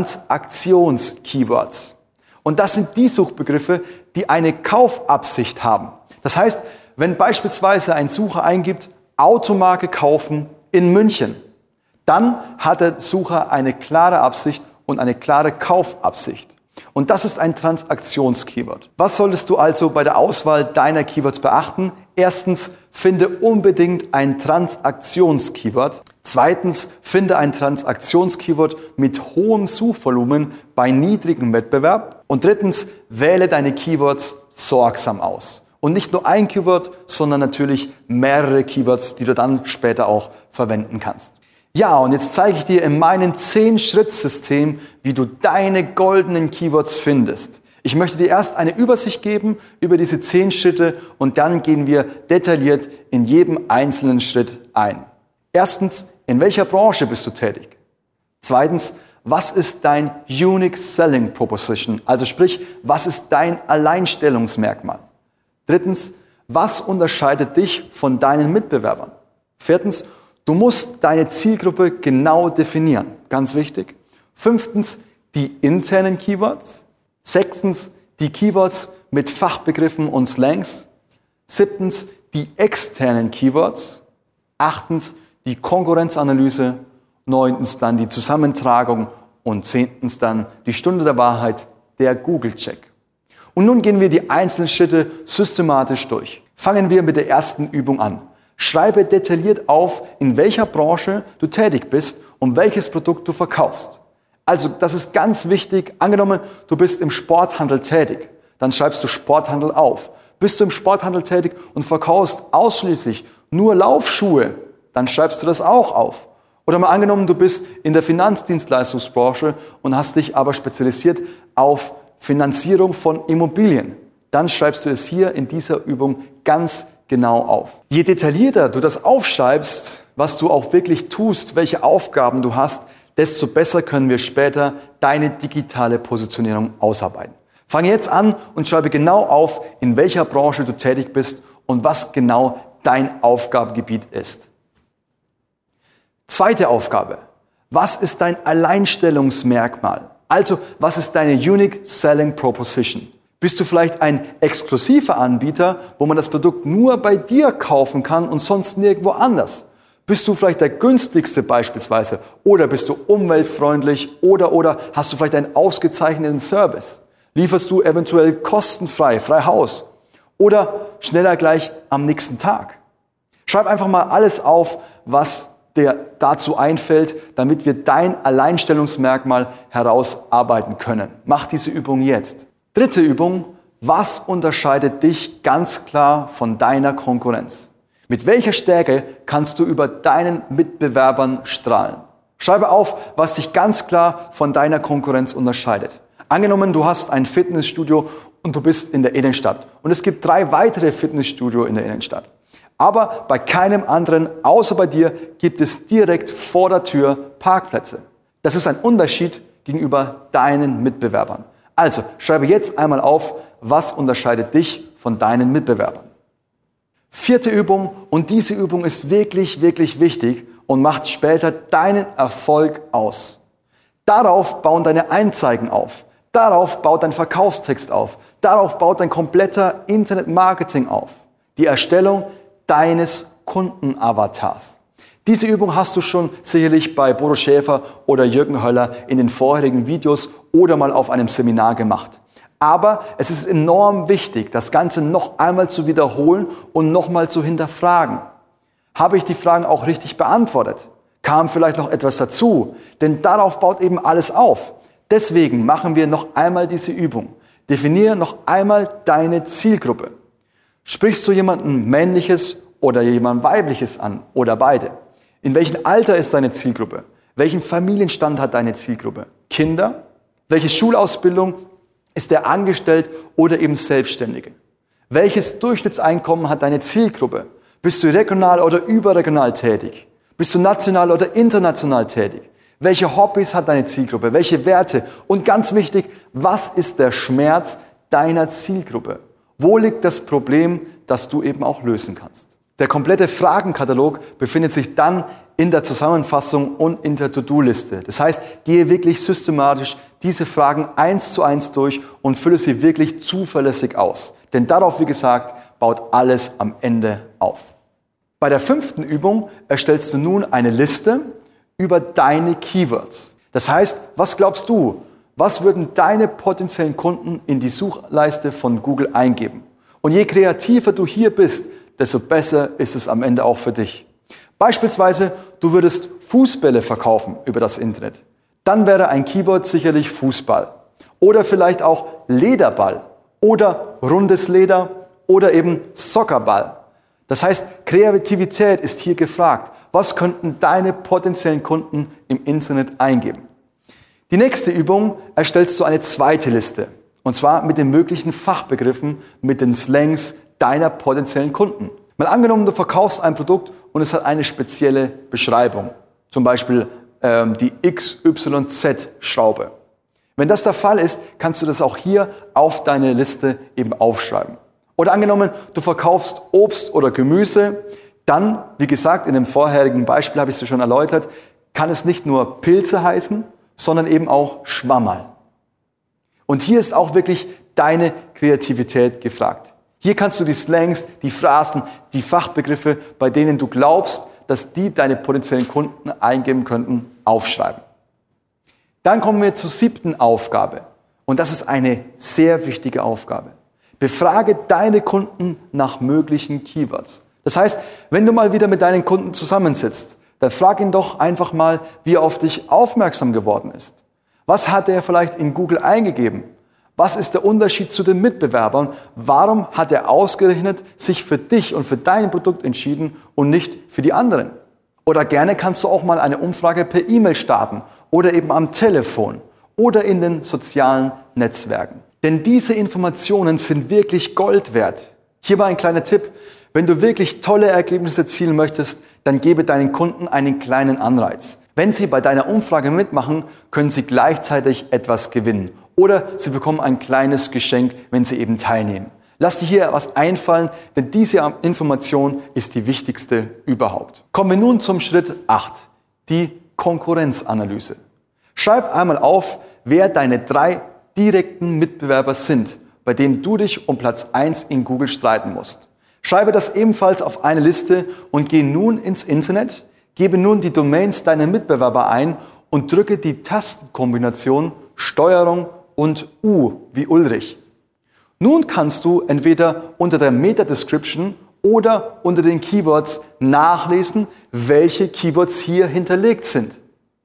Transaktions-Keywords. Und das sind die Suchbegriffe, die eine Kaufabsicht haben. Das heißt, wenn beispielsweise ein Sucher eingibt, Automarke kaufen in München, dann hat der Sucher eine klare Absicht und eine klare Kaufabsicht. Und das ist ein Transaktions-Keyword. Was solltest du also bei der Auswahl deiner Keywords beachten? Erstens, finde unbedingt ein Transaktions-Keyword. Zweitens, finde ein Transaktions-Keyword mit hohem Suchvolumen bei niedrigem Wettbewerb. Und drittens, wähle deine Keywords sorgsam aus. Und nicht nur ein Keyword, sondern natürlich mehrere Keywords, die du dann später auch verwenden kannst. Ja, und jetzt zeige ich dir in meinem zehn-Schritt-System, wie du deine goldenen Keywords findest. Ich möchte dir erst eine Übersicht geben über diese zehn Schritte und dann gehen wir detailliert in jedem einzelnen Schritt ein. Erstens, in welcher Branche bist du tätig? Zweitens, was ist dein Unique Selling Proposition? Also sprich, was ist dein Alleinstellungsmerkmal? Drittens, was unterscheidet dich von deinen Mitbewerbern? Viertens, du musst deine Zielgruppe genau definieren. Ganz wichtig. Fünftens, die internen Keywords. Sechstens, die Keywords mit Fachbegriffen und Slangs. Siebtens, die externen Keywords. Achtens, die Konkurrenzanalyse. Neuntens, dann die Zusammentragung. Und zehntens, dann die Stunde der Wahrheit, der Google-Check. Und nun gehen wir die einzelnen Schritte systematisch durch. Fangen wir mit der ersten Übung an. Schreibe detailliert auf, in welcher Branche du tätig bist und welches Produkt du verkaufst. Also das ist ganz wichtig. Angenommen, du bist im Sporthandel tätig, dann schreibst du Sporthandel auf. Bist du im Sporthandel tätig und verkaufst ausschließlich nur Laufschuhe, dann schreibst du das auch auf. Oder mal angenommen, du bist in der Finanzdienstleistungsbranche und hast dich aber spezialisiert auf Finanzierung von Immobilien. Dann schreibst du es hier in dieser Übung ganz genau auf. Je detaillierter du das aufschreibst, was du auch wirklich tust, welche Aufgaben du hast, desto besser können wir später deine digitale Positionierung ausarbeiten. Fange jetzt an und schreibe genau auf, in welcher Branche du tätig bist und was genau dein Aufgabengebiet ist. Zweite Aufgabe. Was ist dein Alleinstellungsmerkmal? Also, was ist deine Unique Selling Proposition? Bist du vielleicht ein exklusiver Anbieter, wo man das Produkt nur bei dir kaufen kann und sonst nirgendwo anders? Bist du vielleicht der günstigste beispielsweise? Oder bist du umweltfreundlich? Oder, oder hast du vielleicht einen ausgezeichneten Service? Lieferst du eventuell kostenfrei, frei Haus? Oder schneller gleich am nächsten Tag? Schreib einfach mal alles auf, was dir dazu einfällt, damit wir dein Alleinstellungsmerkmal herausarbeiten können. Mach diese Übung jetzt. Dritte Übung. Was unterscheidet dich ganz klar von deiner Konkurrenz? Mit welcher Stärke kannst du über deinen Mitbewerbern strahlen? Schreibe auf, was dich ganz klar von deiner Konkurrenz unterscheidet. Angenommen, du hast ein Fitnessstudio und du bist in der Innenstadt. Und es gibt drei weitere Fitnessstudios in der Innenstadt. Aber bei keinem anderen, außer bei dir, gibt es direkt vor der Tür Parkplätze. Das ist ein Unterschied gegenüber deinen Mitbewerbern. Also, schreibe jetzt einmal auf, was unterscheidet dich von deinen Mitbewerbern. Vierte Übung, und diese Übung ist wirklich, wirklich wichtig und macht später deinen Erfolg aus. Darauf bauen deine Anzeigen auf. Darauf baut dein Verkaufstext auf. Darauf baut dein kompletter Internet-Marketing auf. Die Erstellung deines Kundenavatars. Diese Übung hast du schon sicherlich bei Bodo Schäfer oder Jürgen Höller in den vorherigen Videos oder mal auf einem Seminar gemacht. Aber es ist enorm wichtig, das Ganze noch einmal zu wiederholen und nochmal zu hinterfragen. Habe ich die Fragen auch richtig beantwortet? Kam vielleicht noch etwas dazu? Denn darauf baut eben alles auf. Deswegen machen wir noch einmal diese Übung. Definiere noch einmal deine Zielgruppe. Sprichst du jemanden männliches oder jemand weibliches an oder beide? In welchem Alter ist deine Zielgruppe? Welchen Familienstand hat deine Zielgruppe? Kinder? Welche Schulausbildung? Ist er angestellt oder eben Selbstständige? Welches Durchschnittseinkommen hat deine Zielgruppe? Bist du regional oder überregional tätig? Bist du national oder international tätig? Welche Hobbys hat deine Zielgruppe? Welche Werte? Und ganz wichtig, was ist der Schmerz deiner Zielgruppe? Wo liegt das Problem, das du eben auch lösen kannst? Der komplette Fragenkatalog befindet sich dann in der Zusammenfassung und in der To-Do-Liste. Das heißt, gehe wirklich systematisch diese Fragen eins zu eins durch und fülle sie wirklich zuverlässig aus. Denn darauf, wie gesagt, baut alles am Ende auf. Bei der fünften Übung erstellst du nun eine Liste über deine Keywords. Das heißt, was glaubst du, was würden deine potenziellen Kunden in die Suchleiste von Google eingeben? Und je kreativer du hier bist, desto besser ist es am Ende auch für dich. Beispielsweise, du würdest Fußbälle verkaufen über das Internet. Dann wäre ein Keyword sicherlich Fußball. Oder vielleicht auch Lederball oder rundes Leder oder eben Soccerball. Das heißt, Kreativität ist hier gefragt. Was könnten deine potenziellen Kunden im Internet eingeben? Die nächste Übung erstellst du eine zweite Liste. Und zwar mit den möglichen Fachbegriffen, mit den Slangs deiner potenziellen Kunden. Mal angenommen, du verkaufst ein Produkt und es hat eine spezielle Beschreibung. Zum Beispiel ähm, die X Y Z-Schraube. Wenn das der Fall ist, kannst du das auch hier auf deine Liste eben aufschreiben. Oder angenommen, du verkaufst Obst oder Gemüse, dann, wie gesagt, in dem vorherigen Beispiel habe ich es schon erläutert, kann es nicht nur Pilze heißen, sondern eben auch Schwammerl. Und hier ist auch wirklich deine Kreativität gefragt. Hier kannst du die Slangs, die Phrasen, die Fachbegriffe, bei denen du glaubst, dass die deine potenziellen Kunden eingeben könnten, aufschreiben. Dann kommen wir zur siebten Aufgabe. Und das ist eine sehr wichtige Aufgabe. Befrage deine Kunden nach möglichen Keywords. Das heißt, wenn du mal wieder mit deinen Kunden zusammensitzt, dann frag ihn doch einfach mal, wie er auf dich aufmerksam geworden ist. Was hat er vielleicht in Google eingegeben? Was ist der Unterschied zu den Mitbewerbern? Warum hat er ausgerechnet sich für dich und für dein Produkt entschieden und nicht für die anderen? Oder gerne kannst du auch mal eine Umfrage per E-Mail starten oder eben am Telefon oder in den sozialen Netzwerken. Denn diese Informationen sind wirklich Gold wert. Hier mal ein kleiner Tipp. Wenn du wirklich tolle Ergebnisse erzielen möchtest, dann gebe deinen Kunden einen kleinen Anreiz. Wenn sie bei deiner Umfrage mitmachen, können sie gleichzeitig etwas gewinnen. Oder sie bekommen ein kleines Geschenk, wenn sie eben teilnehmen. Lass dir hier was einfallen, denn diese Information ist die wichtigste überhaupt. Kommen wir nun zum Schritt acht, die Konkurrenzanalyse. Schreib einmal auf, wer deine drei direkten Mitbewerber sind, bei denen du dich um Platz eins in Google streiten musst. Schreibe das ebenfalls auf eine Liste und geh nun ins Internet, gebe nun die Domains deiner Mitbewerber ein und drücke die Tastenkombination Steuerung und U wie Ulrich. Nun kannst du entweder unter der Meta-Description oder unter den Keywords nachlesen, welche Keywords hier hinterlegt sind.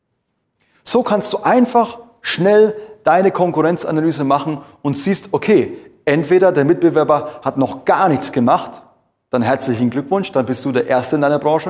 So kannst du einfach schnell deine Konkurrenzanalyse machen und siehst, okay, entweder der Mitbewerber hat noch gar nichts gemacht, dann herzlichen Glückwunsch, dann bist du der Erste in deiner Branche,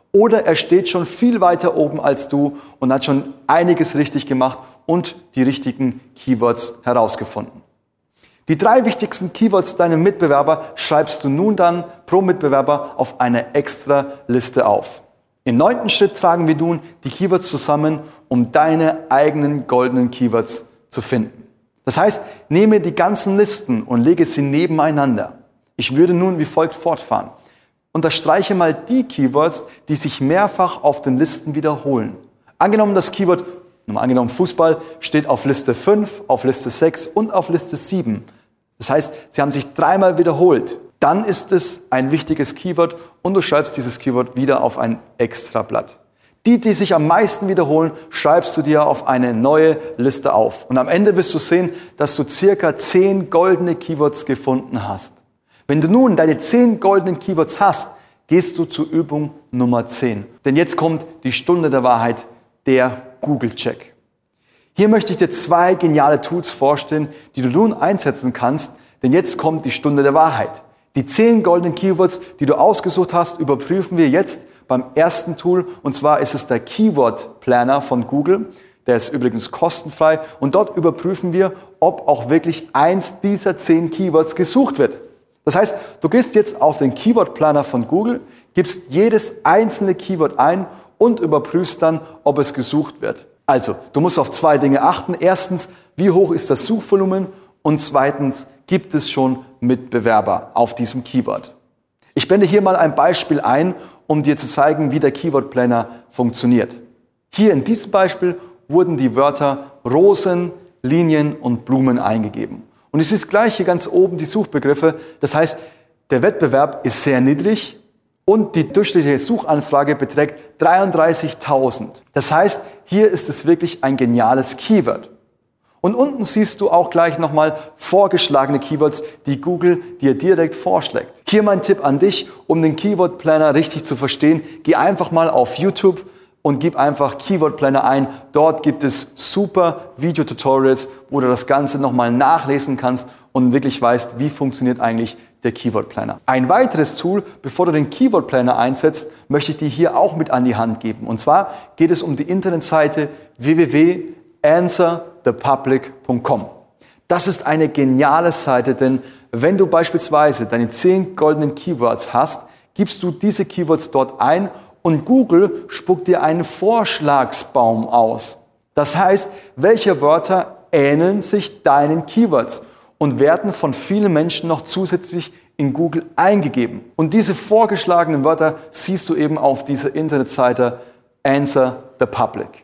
oder er steht schon viel weiter oben als du und hat schon einiges richtig gemacht und die richtigen Keywords herausgefunden. Die drei wichtigsten Keywords deiner Mitbewerber schreibst du nun dann pro Mitbewerber auf eine extra Liste auf. Im neunten Schritt tragen wir nun die Keywords zusammen, um deine eigenen goldenen Keywords zu finden. Das heißt, nehme die ganzen Listen und lege sie nebeneinander. Ich würde nun wie folgt fortfahren. Unterstreiche mal die Keywords, die sich mehrfach auf den Listen wiederholen. Angenommen, das Keyword, angenommen Fußball, steht auf Liste fünf, auf Liste sechs und auf Liste sieben. Das heißt, sie haben sich dreimal wiederholt. Dann ist es ein wichtiges Keyword und du schreibst dieses Keyword wieder auf ein Extrablatt. Die, die sich am meisten wiederholen, schreibst du dir auf eine neue Liste auf. Und am Ende wirst du sehen, dass du circa zehn goldene Keywords gefunden hast. Wenn du nun deine zehn goldenen Keywords hast, gehst du zur Übung Nummer zehn. Denn jetzt kommt die Stunde der Wahrheit, der Google-Check. Hier möchte ich dir zwei geniale Tools vorstellen, die du nun einsetzen kannst, denn jetzt kommt die Stunde der Wahrheit. Die zehn goldenen Keywords, die du ausgesucht hast, überprüfen wir jetzt beim ersten Tool, und zwar ist es der Keyword Planner von Google. Der ist übrigens kostenfrei und dort überprüfen wir, ob auch wirklich eins dieser zehn Keywords gesucht wird. Das heißt, du gehst jetzt auf den Keyword Planner von Google, gibst jedes einzelne Keyword ein und überprüfst dann, ob es gesucht wird. Also, du musst auf zwei Dinge achten. Erstens, wie hoch ist das Suchvolumen? Und zweitens, gibt es schon Mitbewerber auf diesem Keyword? Ich blende hier mal ein Beispiel ein, um dir zu zeigen, wie der Keyword Planner funktioniert. Hier in diesem Beispiel wurden die Wörter Rosen, Linien und Blumen eingegeben. Und es ist gleich hier ganz oben die Suchbegriffe. Das heißt, der Wettbewerb ist sehr niedrig und die durchschnittliche Suchanfrage beträgt dreiunddreißigtausend. Das heißt, hier ist es wirklich ein geniales Keyword. Und unten siehst du auch gleich nochmal vorgeschlagene Keywords, die Google dir direkt vorschlägt. Hier mein Tipp an dich, um den Keyword Planner richtig zu verstehen. Geh einfach mal auf YouTube und gib einfach Keyword Planner ein. Dort gibt es super Videotutorials, wo du das Ganze nochmal nachlesen kannst und wirklich weißt, wie funktioniert eigentlich der Keyword Planner. Ein weiteres Tool, bevor du den Keyword Planner einsetzt, möchte ich dir hier auch mit an die Hand geben. Und zwar geht es um die Internetseite w w w punkt answer the public punkt com. Das ist eine geniale Seite, denn wenn du beispielsweise deine zehn goldenen Keywords hast, gibst du diese Keywords dort ein und Google spuckt dir einen Vorschlagsbaum aus. Das heißt, welche Wörter ähneln sich deinen Keywords und werden von vielen Menschen noch zusätzlich in Google eingegeben. Und diese vorgeschlagenen Wörter siehst du eben auf dieser Internetseite Answer the Public.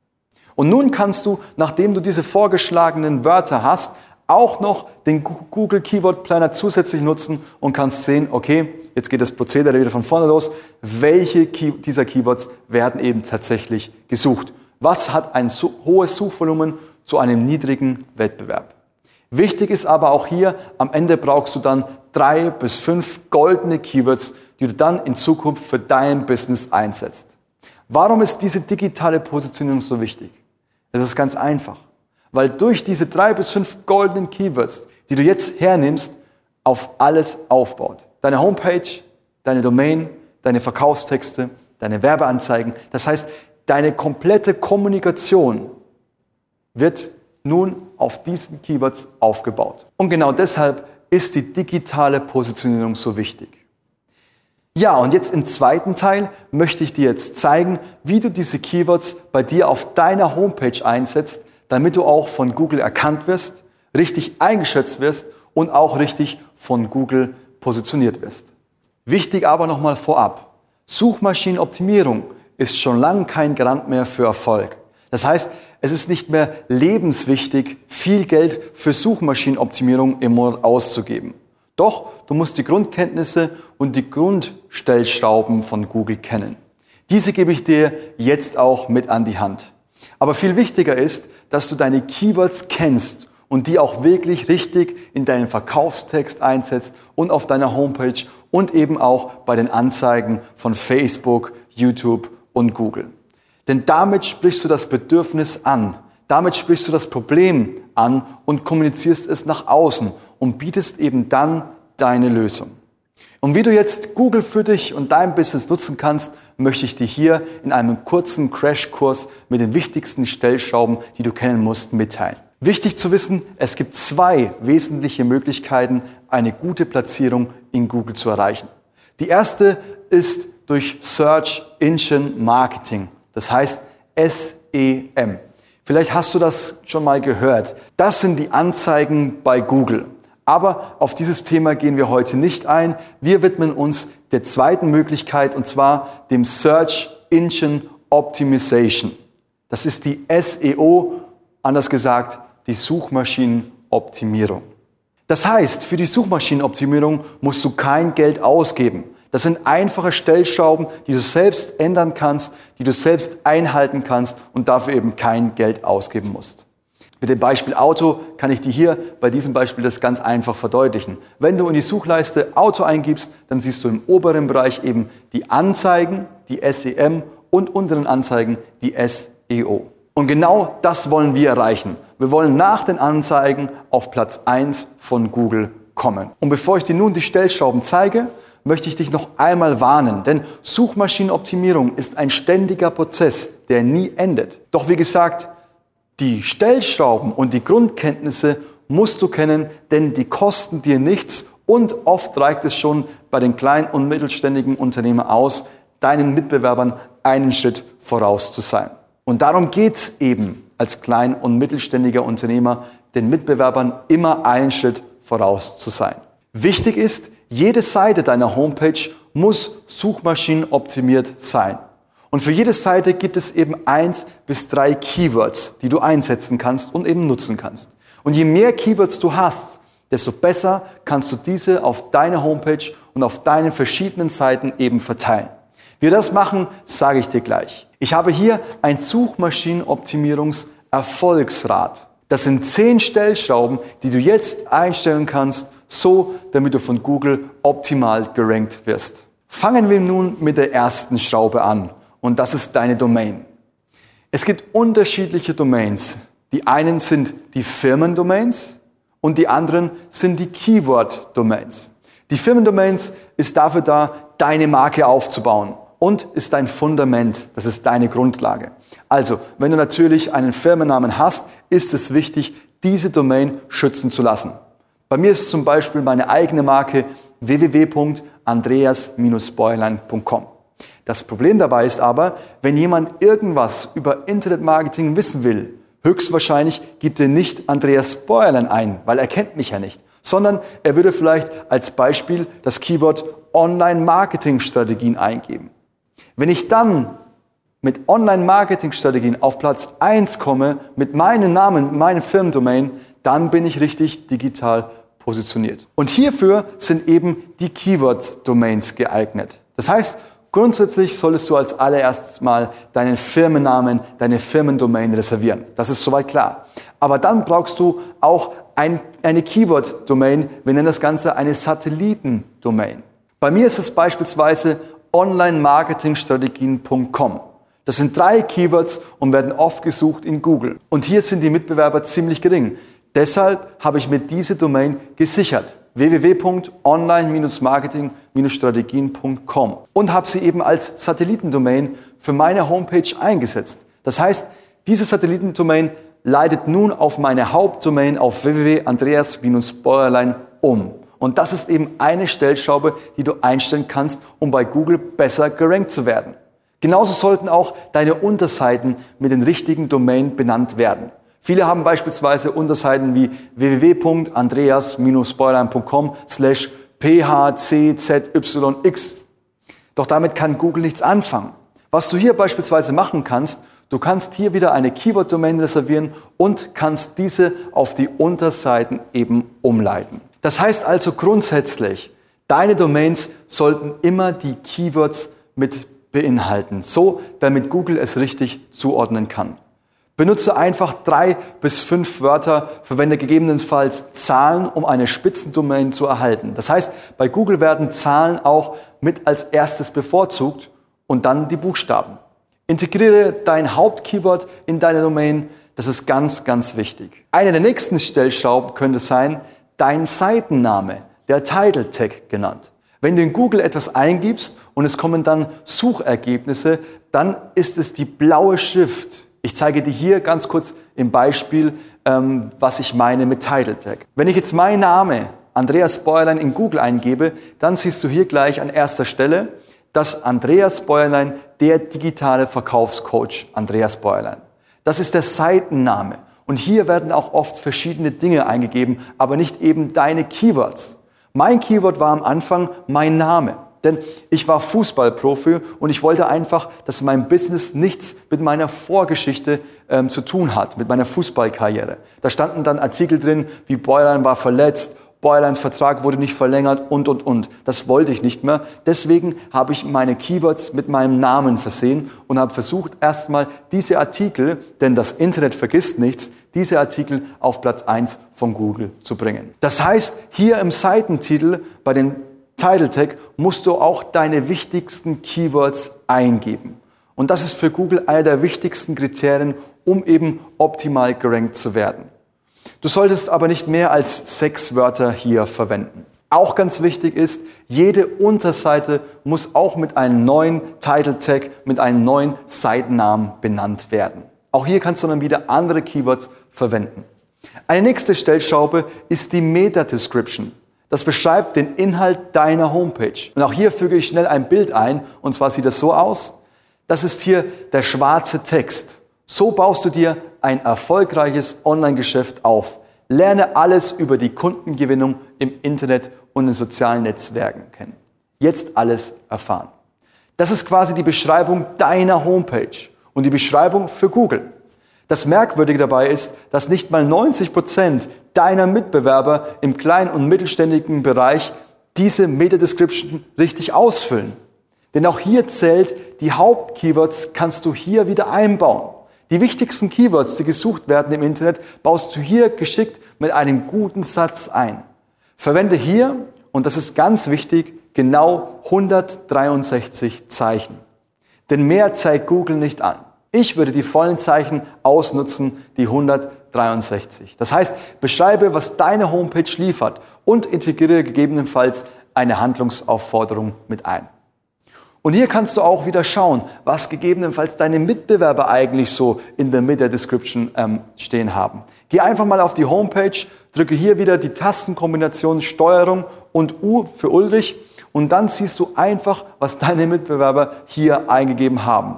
Und nun kannst du, nachdem du diese vorgeschlagenen Wörter hast, auch noch den Google Keyword Planner zusätzlich nutzen und kannst sehen, okay, jetzt geht das Prozedere wieder von vorne los, welche dieser Keywords werden eben tatsächlich gesucht. Was hat ein hohes Suchvolumen zu einem niedrigen Wettbewerb? Wichtig ist aber auch hier, am Ende brauchst du dann drei bis fünf goldene Keywords, die du dann in Zukunft für dein Business einsetzt. Warum ist diese digitale Positionierung so wichtig? Es ist ganz einfach, weil durch diese drei bis fünf goldenen Keywords, die du jetzt hernimmst, auf alles aufbaut. Deine Homepage, deine Domain, deine Verkaufstexte, deine Werbeanzeigen. Das heißt, deine komplette Kommunikation wird nun auf diesen Keywords aufgebaut. Und genau deshalb ist die digitale Positionierung so wichtig. Ja, und jetzt im zweiten Teil möchte ich dir jetzt zeigen, wie du diese Keywords bei dir auf deiner Homepage einsetzt, damit du auch von Google erkannt wirst, richtig eingeschätzt wirst und auch richtig von Google positioniert wirst. Wichtig aber nochmal vorab, Suchmaschinenoptimierung ist schon lange kein Garant mehr für Erfolg. Das heißt, es ist nicht mehr lebenswichtig, viel Geld für Suchmaschinenoptimierung im Monat auszugeben. Doch du musst die Grundkenntnisse und die Grundstellschrauben von Google kennen. Diese gebe ich dir jetzt auch mit an die Hand. Aber viel wichtiger ist, dass du deine Keywords kennst und die auch wirklich richtig in deinen Verkaufstext einsetzt und auf deiner Homepage und eben auch bei den Anzeigen von Facebook, YouTube und Google. Denn damit sprichst du das Bedürfnis an. Damit sprichst du das Problem an und kommunizierst es nach außen und bietest eben dann deine Lösung. Und wie du jetzt Google für dich und dein Business nutzen kannst, möchte ich dir hier in einem kurzen Crashkurs mit den wichtigsten Stellschrauben, die du kennen musst, mitteilen. Wichtig zu wissen, es gibt zwei wesentliche Möglichkeiten, eine gute Platzierung in Google zu erreichen. Die erste ist durch Search Engine Marketing, das heißt S E M. Vielleicht hast du das schon mal gehört. Das sind die Anzeigen bei Google. Aber auf dieses Thema gehen wir heute nicht ein. Wir widmen uns der zweiten Möglichkeit, und zwar dem Search Engine Optimization. Das ist die S E O, anders gesagt, die Suchmaschinenoptimierung. Das heißt, für die Suchmaschinenoptimierung musst du kein Geld ausgeben. Das sind einfache Stellschrauben, die du selbst ändern kannst, die du selbst einhalten kannst und dafür eben kein Geld ausgeben musst. Mit dem Beispiel Auto kann ich dir hier bei diesem Beispiel das ganz einfach verdeutlichen. Wenn du in die Suchleiste Auto eingibst, dann siehst du im oberen Bereich eben die Anzeigen, die S E M, und unter den Anzeigen die S E O. Und genau das wollen wir erreichen. Wir wollen nach den Anzeigen auf Platz eins von Google kommen. Und bevor ich dir nun die Stellschrauben zeige, möchte ich dich noch einmal warnen, denn Suchmaschinenoptimierung ist ein ständiger Prozess, der nie endet. Doch wie gesagt, die Stellschrauben und die Grundkenntnisse musst du kennen, denn die kosten dir nichts und oft reicht es schon bei den kleinen und mittelständigen Unternehmen aus, deinen Mitbewerbern einen Schritt voraus zu sein. Und darum geht es eben als klein- und mittelständiger Unternehmer, den Mitbewerbern immer einen Schritt voraus zu sein. Wichtig ist, jede Seite deiner Homepage muss suchmaschinenoptimiert sein. Und für jede Seite gibt es eben eins bis drei Keywords, die du einsetzen kannst und eben nutzen kannst. Und je mehr Keywords du hast, desto besser kannst du diese auf deine Homepage und auf deinen verschiedenen Seiten eben verteilen. Wie wir das machen, sage ich dir gleich. Ich habe hier ein Suchmaschinenoptimierungs-Erfolgsrad. Das sind zehn Stellschrauben, die du jetzt einstellen kannst, so damit du von Google optimal gerankt wirst. Fangen wir nun mit der ersten Schraube an. Und das ist deine Domain. Es gibt unterschiedliche Domains. Die einen sind die Firmendomains und die anderen sind die Keyword-Domains. Die Firmendomains ist dafür da, deine Marke aufzubauen und ist dein Fundament, das ist deine Grundlage. Also, wenn du natürlich einen Firmennamen hast, ist es wichtig, diese Domain schützen zu lassen. Bei mir ist es zum Beispiel meine eigene Marke w w w punkt andreas Bindestrich bäuerlein punkt com. Das Problem dabei ist aber, wenn jemand irgendwas über Internetmarketing wissen will, höchstwahrscheinlich gibt er nicht Andreas Bäuerlein ein, weil er kennt mich ja nicht, sondern er würde vielleicht als Beispiel das Keyword Online-Marketing-Strategien eingeben. Wenn ich dann mit Online-Marketing-Strategien auf Platz eins komme, mit meinem Namen, mit meinem Firmendomain, dann bin ich richtig digital positioniert. Und hierfür sind eben die Keyword-Domains geeignet. Das heißt, grundsätzlich solltest du als allererstes mal deinen Firmennamen, deine Firmendomain reservieren. Das ist soweit klar. Aber dann brauchst du auch ein, eine Keyword-Domain. Wir nennen das Ganze eine Satellitendomain. Bei mir ist es beispielsweise online marketing strategien punkt com. Das sind drei Keywords und werden oft gesucht in Google. Und hier sind die Mitbewerber ziemlich gering. Deshalb habe ich mir diese Domain gesichert. w w w punkt online marketing strategien punkt com und habe sie eben als Satellitendomain für meine Homepage eingesetzt. Das heißt, diese Satellitendomain leitet nun auf meine Hauptdomain auf w w w punkt andreas Bindestrich bäuerlein um. Und das ist eben eine Stellschraube, die du einstellen kannst, um bei Google besser gerankt zu werden. Genauso sollten auch deine Unterseiten mit den richtigen Domain benannt werden. Viele haben beispielsweise Unterseiten wie w w w punkt andreas Bindestrich punkt com slash p h c z y x. Doch damit kann Google nichts anfangen. Was du hier beispielsweise machen kannst, du kannst hier wieder eine Keyword-Domain reservieren und kannst diese auf die Unterseiten eben umleiten. Das heißt also grundsätzlich, deine Domains sollten immer die Keywords mit beinhalten, so damit Google es richtig zuordnen kann. Benutze einfach drei bis fünf Wörter, verwende gegebenenfalls Zahlen, um eine Spitzendomain zu erhalten. Das heißt, bei Google werden Zahlen auch mit als erstes bevorzugt und dann die Buchstaben. Integriere dein Hauptkeyword in deine Domain, das ist ganz, ganz wichtig. Eine der nächsten Stellschrauben könnte sein, dein Seitenname, der Title Tag genannt. Wenn du in Google etwas eingibst und es kommen dann Suchergebnisse, dann ist es die blaue Schrift. Ich zeige dir hier ganz kurz im Beispiel, ähm, was ich meine mit Title Tag. Wenn ich jetzt meinen Namen, Andreas Bäuerlein, in Google eingebe, dann siehst du hier gleich an erster Stelle, dass Andreas Bäuerlein, der digitale Verkaufscoach Andreas Bäuerlein. Das ist der Seitenname. Und hier werden auch oft verschiedene Dinge eingegeben, aber nicht eben deine Keywords. Mein Keyword war am Anfang mein Name. Denn ich war Fußballprofi und ich wollte einfach, dass mein Business nichts mit meiner Vorgeschichte ähm, zu tun hat, mit meiner Fußballkarriere. Da standen dann Artikel drin, wie Bäuerlein war verletzt, Bäuerleins Vertrag wurde nicht verlängert und, und, und. Das wollte ich nicht mehr. Deswegen habe ich meine Keywords mit meinem Namen versehen und habe versucht, erstmal diese Artikel, denn das Internet vergisst nichts, diese Artikel auf Platz eins von Google zu bringen. Das heißt, hier im Seitentitel bei den Title Tag musst du auch deine wichtigsten Keywords eingeben. Und das ist für Google einer der wichtigsten Kriterien, um eben optimal gerankt zu werden. Du solltest aber nicht mehr als sechs Wörter hier verwenden. Auch ganz wichtig ist, jede Unterseite muss auch mit einem neuen Title Tag, mit einem neuen Seitennamen benannt werden. Auch hier kannst du dann wieder andere Keywords verwenden. Eine nächste Stellschraube ist die Meta Description. Das beschreibt den Inhalt deiner Homepage. Und auch hier füge ich schnell ein Bild ein, und zwar sieht es so aus. Das ist hier der schwarze Text. So baust du dir ein erfolgreiches Online-Geschäft auf. Lerne alles über die Kundengewinnung im Internet und in sozialen Netzwerken kennen. Jetzt alles erfahren. Das ist quasi die Beschreibung deiner Homepage und die Beschreibung für Google. Das Merkwürdige dabei ist, dass nicht mal neunzig Prozent deiner Mitbewerber im kleinen und mittelständigen Bereich diese Meta-Description richtig ausfüllen. Denn auch hier zählt, die Hauptkeywords kannst du hier wieder einbauen. Die wichtigsten Keywords, die gesucht werden im Internet, baust du hier geschickt mit einem guten Satz ein. Verwende hier, und das ist ganz wichtig, genau hundertdreiundsechzig Zeichen. Denn mehr zeigt Google nicht an. Ich würde die vollen Zeichen ausnutzen, die hundertdreiundsechzig. Das heißt, beschreibe, was deine Homepage liefert und integriere gegebenenfalls eine Handlungsaufforderung mit ein. Und hier kannst du auch wieder schauen, was gegebenenfalls deine Mitbewerber eigentlich so in der Meta-Description ähm, stehen haben. Geh einfach mal auf die Homepage, drücke hier wieder die Tastenkombination Steuerung und U für Ulrich und dann siehst du einfach, was deine Mitbewerber hier eingegeben haben.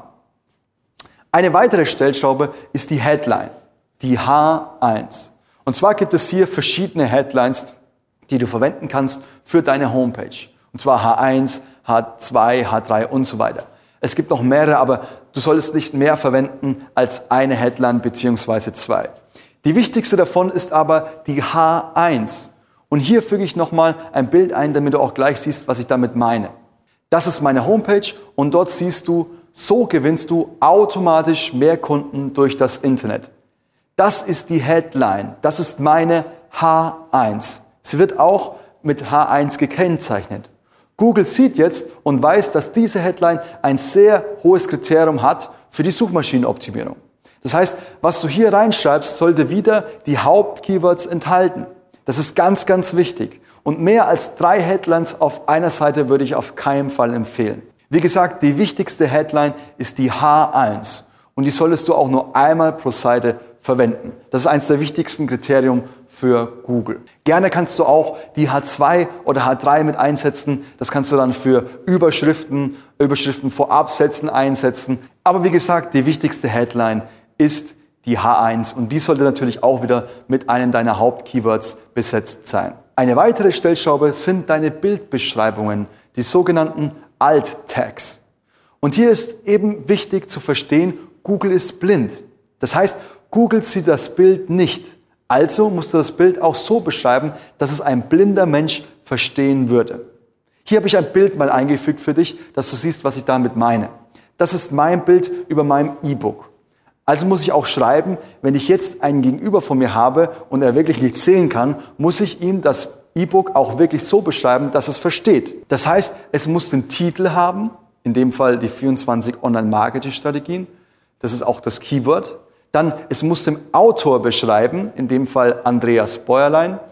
Eine weitere Stellschraube ist die Headline, die H eins. Und zwar gibt es hier verschiedene Headlines, die du verwenden kannst für deine Homepage. Und zwar H eins, H zwei, H drei und so weiter. Es gibt noch mehrere, aber du solltest nicht mehr verwenden als eine Headline bzw. zwei. Die wichtigste davon ist aber die H eins. Und hier füge ich nochmal ein Bild ein, damit du auch gleich siehst, was ich damit meine. Das ist meine Homepage und dort siehst du, so gewinnst du automatisch mehr Kunden durch das Internet. Das ist die Headline. Das ist meine H eins. Sie wird auch mit H eins gekennzeichnet. Google sieht jetzt und weiß, dass diese Headline ein sehr hohes Kriterium hat für die Suchmaschinenoptimierung. Das heißt, was du hier reinschreibst, sollte wieder die Hauptkeywords enthalten. Das ist ganz, ganz wichtig. Und mehr als drei Headlines auf einer Seite würde ich auf keinen Fall empfehlen. Wie gesagt, die wichtigste Headline ist die H eins. Und die solltest du auch nur einmal pro Seite verwenden. Das ist eines der wichtigsten Kriterien für Google. Gerne kannst du auch die H zwei oder H drei mit einsetzen. Das kannst du dann für Überschriften, Überschriften vor Absätzen einsetzen. Aber wie gesagt, die wichtigste Headline ist die H eins und die sollte natürlich auch wieder mit einem deiner Hauptkeywords besetzt sein. Eine weitere Stellschraube sind deine Bildbeschreibungen, die sogenannten Alt-Tags. Und hier ist eben wichtig zu verstehen, Google ist blind. Das heißt, Google sieht das Bild nicht. Also musst du das Bild auch so beschreiben, dass es ein blinder Mensch verstehen würde. Hier habe ich ein Bild mal eingefügt für dich, dass du siehst, was ich damit meine. Das ist mein Bild über meinem E-Book. Also muss ich auch schreiben, wenn ich jetzt einen Gegenüber von mir habe und er wirklich nicht sehen kann, muss ich ihm das E-Book auch wirklich so beschreiben, dass es versteht. Das heißt, es muss den Titel haben, in dem Fall die vierundzwanzig Online-Marketing-Strategien. Das ist auch das Keyword. Dann, es muss den Autor beschreiben, in dem Fall Andreas Bäuerlein.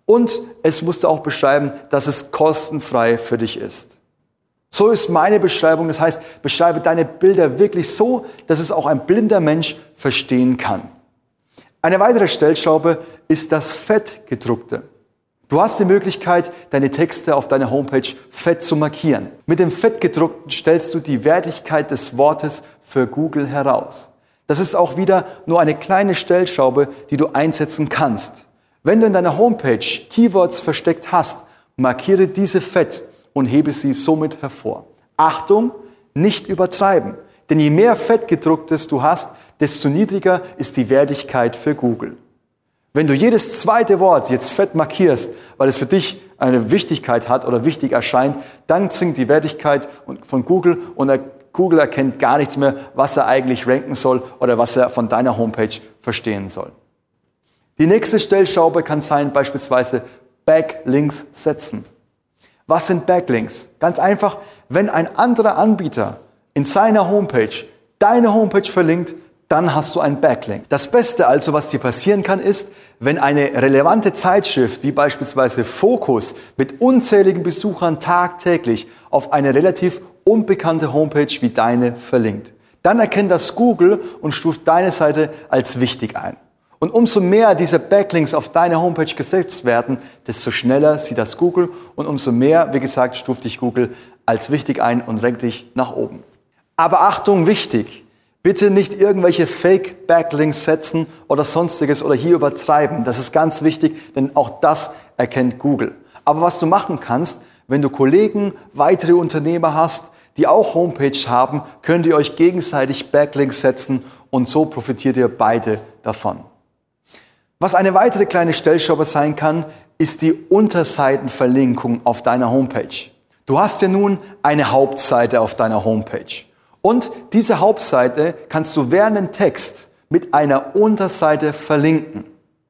Und es musst du auch beschreiben, dass es kostenfrei für dich ist. So ist meine Beschreibung. Das heißt, beschreibe deine Bilder wirklich so, dass es auch ein blinder Mensch verstehen kann. Eine weitere Stellschraube ist das Fettgedruckte. Du hast die Möglichkeit, deine Texte auf deiner Homepage fett zu markieren. Mit dem Fettgedruckten stellst du die Wertigkeit des Wortes für Google heraus. Das ist auch wieder nur eine kleine Stellschraube, die du einsetzen kannst. Wenn du in deiner Homepage Keywords versteckt hast, markiere diese fett und hebe sie somit hervor. Achtung, nicht übertreiben, denn je mehr Fettgedrucktes du hast, desto niedriger ist die Wertigkeit für Google. Wenn du jedes zweite Wort jetzt fett markierst, weil es für dich eine Wichtigkeit hat oder wichtig erscheint, dann sinkt die Wertigkeit von Google und Google erkennt gar nichts mehr, was er eigentlich ranken soll oder was er von deiner Homepage verstehen soll. Die nächste Stellschraube kann sein, beispielsweise Backlinks setzen. Was sind Backlinks? Ganz einfach, wenn ein anderer Anbieter in seiner Homepage deine Homepage verlinkt, dann hast du einen Backlink. Das Beste also, was dir passieren kann, ist, wenn eine relevante Zeitschrift, wie beispielsweise Focus, mit unzähligen Besuchern tagtäglich auf eine relativ unbekannte Homepage wie deine verlinkt. Dann erkennt das Google und stuft deine Seite als wichtig ein. Und umso mehr diese Backlinks auf deine Homepage gesetzt werden, desto schneller sieht das Google und umso mehr, wie gesagt, stuft dich Google als wichtig ein und rankt dich nach oben. Aber Achtung, wichtig! Bitte nicht irgendwelche Fake-Backlinks setzen oder sonstiges oder hier übertreiben. Das ist ganz wichtig, denn auch das erkennt Google. Aber was du machen kannst, wenn du Kollegen, weitere Unternehmer hast, die auch Homepage haben, könnt ihr euch gegenseitig Backlinks setzen und so profitiert ihr beide davon. Was eine weitere kleine Stellschraube sein kann, ist die Unterseitenverlinkung auf deiner Homepage. Du hast ja nun eine Hauptseite auf deiner Homepage. Und diese Hauptseite kannst du während dem Text mit einer Unterseite verlinken.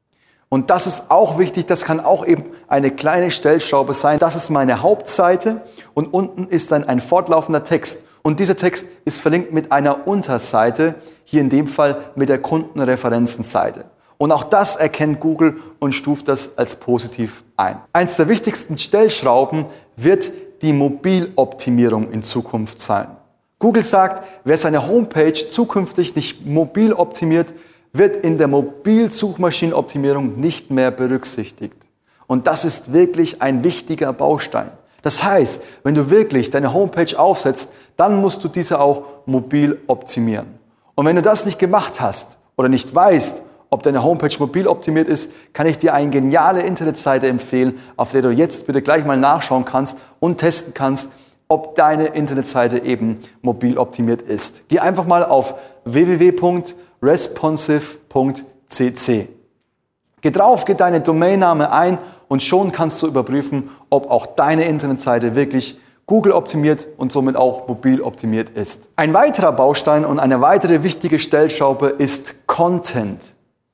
Und das ist auch wichtig, das kann auch eben eine kleine Stellschraube sein. Das ist meine Hauptseite und unten ist dann ein fortlaufender Text. Und dieser Text ist verlinkt mit einer Unterseite, hier in dem Fall mit der Kundenreferenzenseite. Und auch das erkennt Google und stuft das als positiv ein. Eins der wichtigsten Stellschrauben wird die Mobiloptimierung in Zukunft sein. Google sagt, wer seine Homepage zukünftig nicht mobil optimiert, wird in der Mobilsuchmaschinenoptimierung nicht mehr berücksichtigt. Und das ist wirklich ein wichtiger Baustein. Das heißt, wenn du wirklich deine Homepage aufsetzt, dann musst du diese auch mobil optimieren. Und wenn du das nicht gemacht hast oder nicht weißt, ob deine Homepage mobil optimiert ist, kann ich dir eine geniale Internetseite empfehlen, auf der du jetzt bitte gleich mal nachschauen kannst und testen kannst, ob deine Internetseite eben mobil optimiert ist. Geh einfach mal auf w w w punkt responsive punkt c c. Geh drauf, gib deinen Domainname ein und schon kannst du überprüfen, ob auch deine Internetseite wirklich Google optimiert und somit auch mobil optimiert ist. Ein weiterer Baustein und eine weitere wichtige Stellschraube ist Content.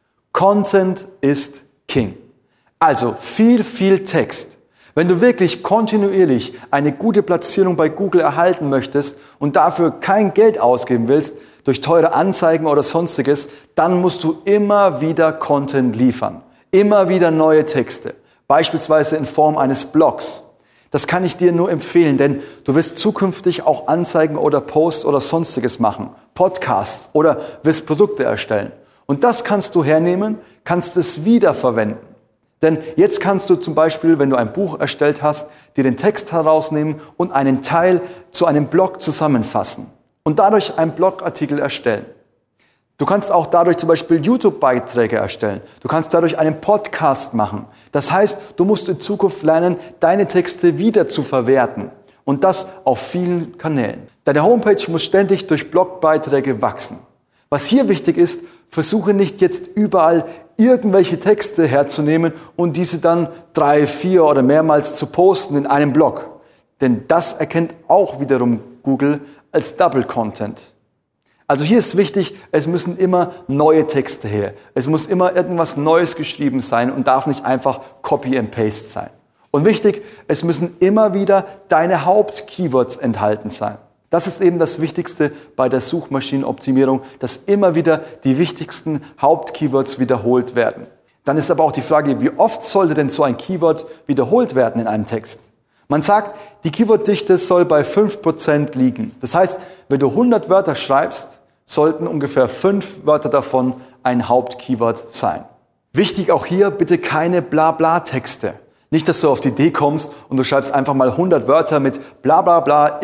Content ist King. Also viel, viel Text. Wenn du wirklich kontinuierlich eine gute Platzierung bei Google erhalten möchtest und dafür kein Geld ausgeben willst, durch teure Anzeigen oder sonstiges, dann musst du immer wieder Content liefern. Immer wieder neue Texte. Beispielsweise in Form eines Blogs. Das kann ich dir nur empfehlen, denn du wirst zukünftig auch Anzeigen oder Posts oder sonstiges machen. Podcasts oder wirst Produkte erstellen. Und das kannst du hernehmen, kannst es wiederverwenden. Denn jetzt kannst du zum Beispiel, wenn du ein Buch erstellt hast, dir den Text herausnehmen und einen Teil zu einem Blog zusammenfassen und dadurch einen Blogartikel erstellen. Du kannst auch dadurch zum Beispiel YouTube-Beiträge erstellen. Du kannst dadurch einen Podcast machen. Das heißt, du musst in Zukunft lernen, deine Texte wieder zu verwerten. Und das auf vielen Kanälen. Deine Homepage muss ständig durch Blogbeiträge wachsen. Was hier wichtig ist, versuche nicht jetzt überall irgendwelche Texte herzunehmen und diese dann drei, vier oder mehrmals zu posten in einem Blog. Denn das erkennt auch wiederum Google als Double Content. Also hier ist wichtig, es müssen immer neue Texte her. Es muss immer irgendwas Neues geschrieben sein und darf nicht einfach Copy and Paste sein. Und wichtig, es müssen immer wieder deine Haupt-Keywords enthalten sein. Das ist eben das Wichtigste bei der Suchmaschinenoptimierung, dass immer wieder die wichtigsten Haupt-Keywords wiederholt werden. Dann ist aber auch die Frage, wie oft sollte denn so ein Keyword wiederholt werden in einem Text? Man sagt, die Keyworddichte soll bei fünf Prozent liegen. Das heißt, wenn du hundert Wörter schreibst, sollten ungefähr fünf Wörter davon ein Hauptkeyword sein. Wichtig auch hier, bitte keine Blabla-Texte. Nicht, dass du auf die Idee kommst und du schreibst einfach mal hundert Wörter mit Blablabla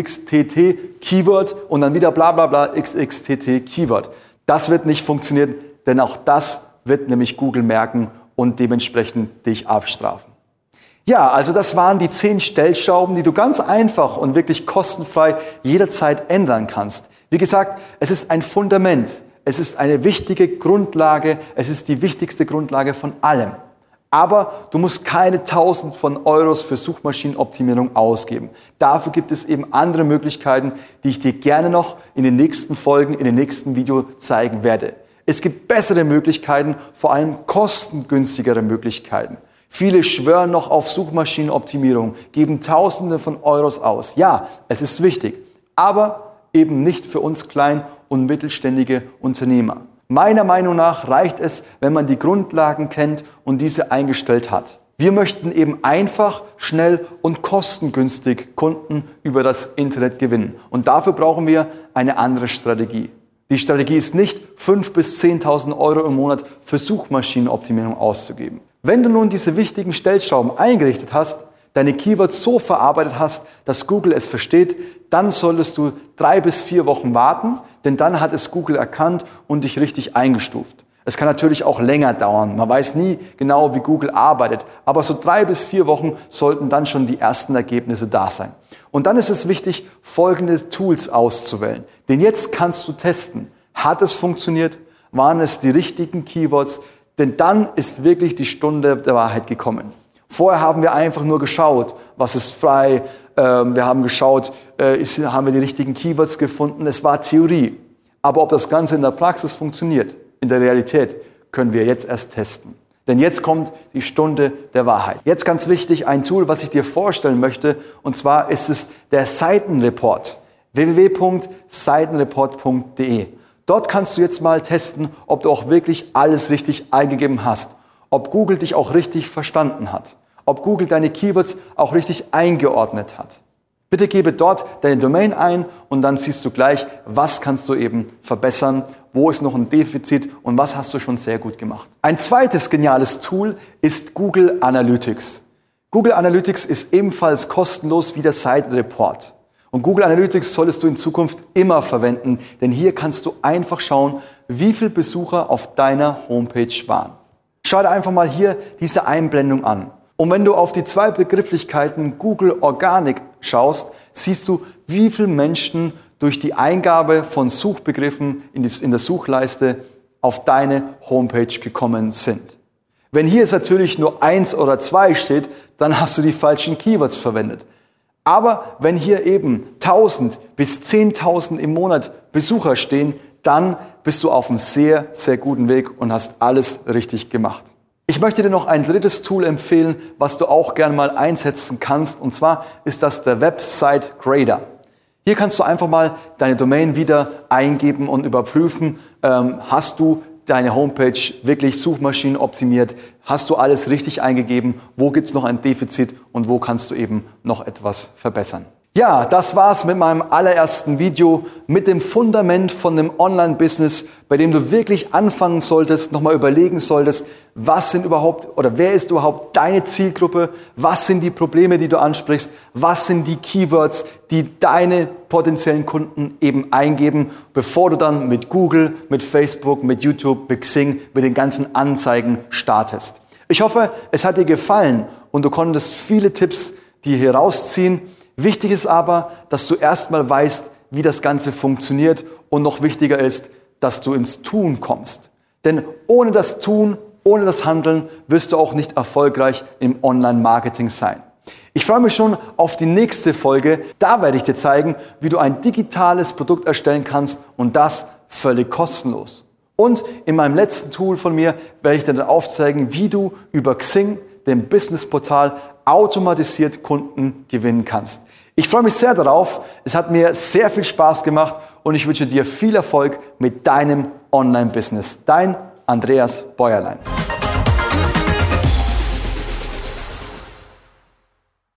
xxtt Keyword und dann wieder Blablabla xxtt Keyword. Das wird nicht funktionieren, denn auch das wird nämlich Google merken und dementsprechend dich abstrafen. Ja, also das waren die zehn Stellschrauben, die du ganz einfach und wirklich kostenfrei jederzeit ändern kannst. Wie gesagt, es ist ein Fundament, es ist eine wichtige Grundlage, es ist die wichtigste Grundlage von allem. Aber du musst keine tausend von Euros für Suchmaschinenoptimierung ausgeben. Dafür gibt es eben andere Möglichkeiten, die ich dir gerne noch in den nächsten Folgen, in den nächsten Video zeigen werde. Es gibt bessere Möglichkeiten, vor allem kostengünstigere Möglichkeiten. Viele schwören noch auf Suchmaschinenoptimierung, geben Tausende von Euros aus. Ja, es ist wichtig, aber eben nicht für uns klein- und mittelständige Unternehmer. Meiner Meinung nach reicht es, wenn man die Grundlagen kennt und diese eingestellt hat. Wir möchten eben einfach, schnell und kostengünstig Kunden über das Internet gewinnen. Und dafür brauchen wir eine andere Strategie. Die Strategie ist nicht, fünftausend bis zehntausend Euro im Monat für Suchmaschinenoptimierung auszugeben. Wenn du nun diese wichtigen Stellschrauben eingerichtet hast, deine Keywords so verarbeitet hast, dass Google es versteht, dann solltest du drei bis vier Wochen warten, denn dann hat es Google erkannt und dich richtig eingestuft. Es kann natürlich auch länger dauern. Man weiß nie genau, wie Google arbeitet, aber so drei bis vier Wochen sollten dann schon die ersten Ergebnisse da sein. Und dann ist es wichtig, folgende Tools auszuwählen. Denn jetzt kannst du testen, hat es funktioniert, waren es die richtigen Keywords, denn dann ist wirklich die Stunde der Wahrheit gekommen. Vorher haben wir einfach nur geschaut, was ist frei, ähm, wir haben geschaut, äh, ist, haben wir die richtigen Keywords gefunden, es war Theorie. Aber ob das Ganze in der Praxis funktioniert, in der Realität, können wir jetzt erst testen. Denn jetzt kommt die Stunde der Wahrheit. Jetzt ganz wichtig, ein Tool, was ich dir vorstellen möchte, und zwar ist es der Seitenreport. w w w punkt seitenreport punkt d e. Dort kannst du jetzt mal testen, ob du auch wirklich alles richtig eingegeben hast. Ob Google dich auch richtig verstanden hat. Ob Google deine Keywords auch richtig eingeordnet hat. Bitte gebe dort deine Domain ein und dann siehst du gleich, was kannst du eben verbessern, wo ist noch ein Defizit und was hast du schon sehr gut gemacht. Ein zweites geniales Tool ist Google Analytics. Google Analytics ist ebenfalls kostenlos wie der Seitenreport. Und Google Analytics solltest du in Zukunft immer verwenden, denn hier kannst du einfach schauen, wie viele Besucher auf deiner Homepage waren. Schau dir einfach mal hier diese Einblendung an. Und wenn du auf die zwei Begrifflichkeiten Google Organic schaust, siehst du, wie viele Menschen durch die Eingabe von Suchbegriffen in, die, in der Suchleiste auf deine Homepage gekommen sind. Wenn hier jetzt natürlich nur eins oder zwei steht, dann hast du die falschen Keywords verwendet. Aber wenn hier eben tausend bis zehntausend im Monat Besucher stehen, dann bist du auf einem sehr, sehr guten Weg und hast alles richtig gemacht. Ich möchte dir noch ein drittes Tool empfehlen, was du auch gerne mal einsetzen kannst. Und zwar ist das der Website Grader. Hier kannst du einfach mal deine Domain wieder eingeben und überprüfen, ähm, hast du deine Homepage wirklich suchmaschinenoptimiert, hast du alles richtig eingegeben, wo gibt es noch ein Defizit und wo kannst du eben noch etwas verbessern. Ja, das war's mit meinem allerersten Video, mit dem Fundament von dem Online-Business, bei dem du wirklich anfangen solltest, nochmal überlegen solltest, was sind überhaupt oder wer ist überhaupt deine Zielgruppe, was sind die Probleme, die du ansprichst, was sind die Keywords, die deine potenziellen Kunden eben eingeben, bevor du dann mit Google, mit Facebook, mit YouTube, mit Xing, mit den ganzen Anzeigen startest. Ich hoffe, es hat dir gefallen und du konntest viele Tipps dir hier rausziehen. Wichtig ist aber, dass du erstmal weißt, wie das Ganze funktioniert und noch wichtiger ist, dass du ins Tun kommst. Denn ohne das Tun, ohne das Handeln wirst du auch nicht erfolgreich im Online-Marketing sein. Ich freue mich schon auf die nächste Folge. Da werde ich dir zeigen, wie du ein digitales Produkt erstellen kannst und das völlig kostenlos. Und in meinem letzten Tool von mir werde ich dir dann aufzeigen, wie du über Xing, dem Businessportal, automatisiert Kunden gewinnen kannst. Ich freue mich sehr darauf. Es hat mir sehr viel Spaß gemacht und ich wünsche dir viel Erfolg mit deinem Online-Business. Dein Andreas Bäuerlein.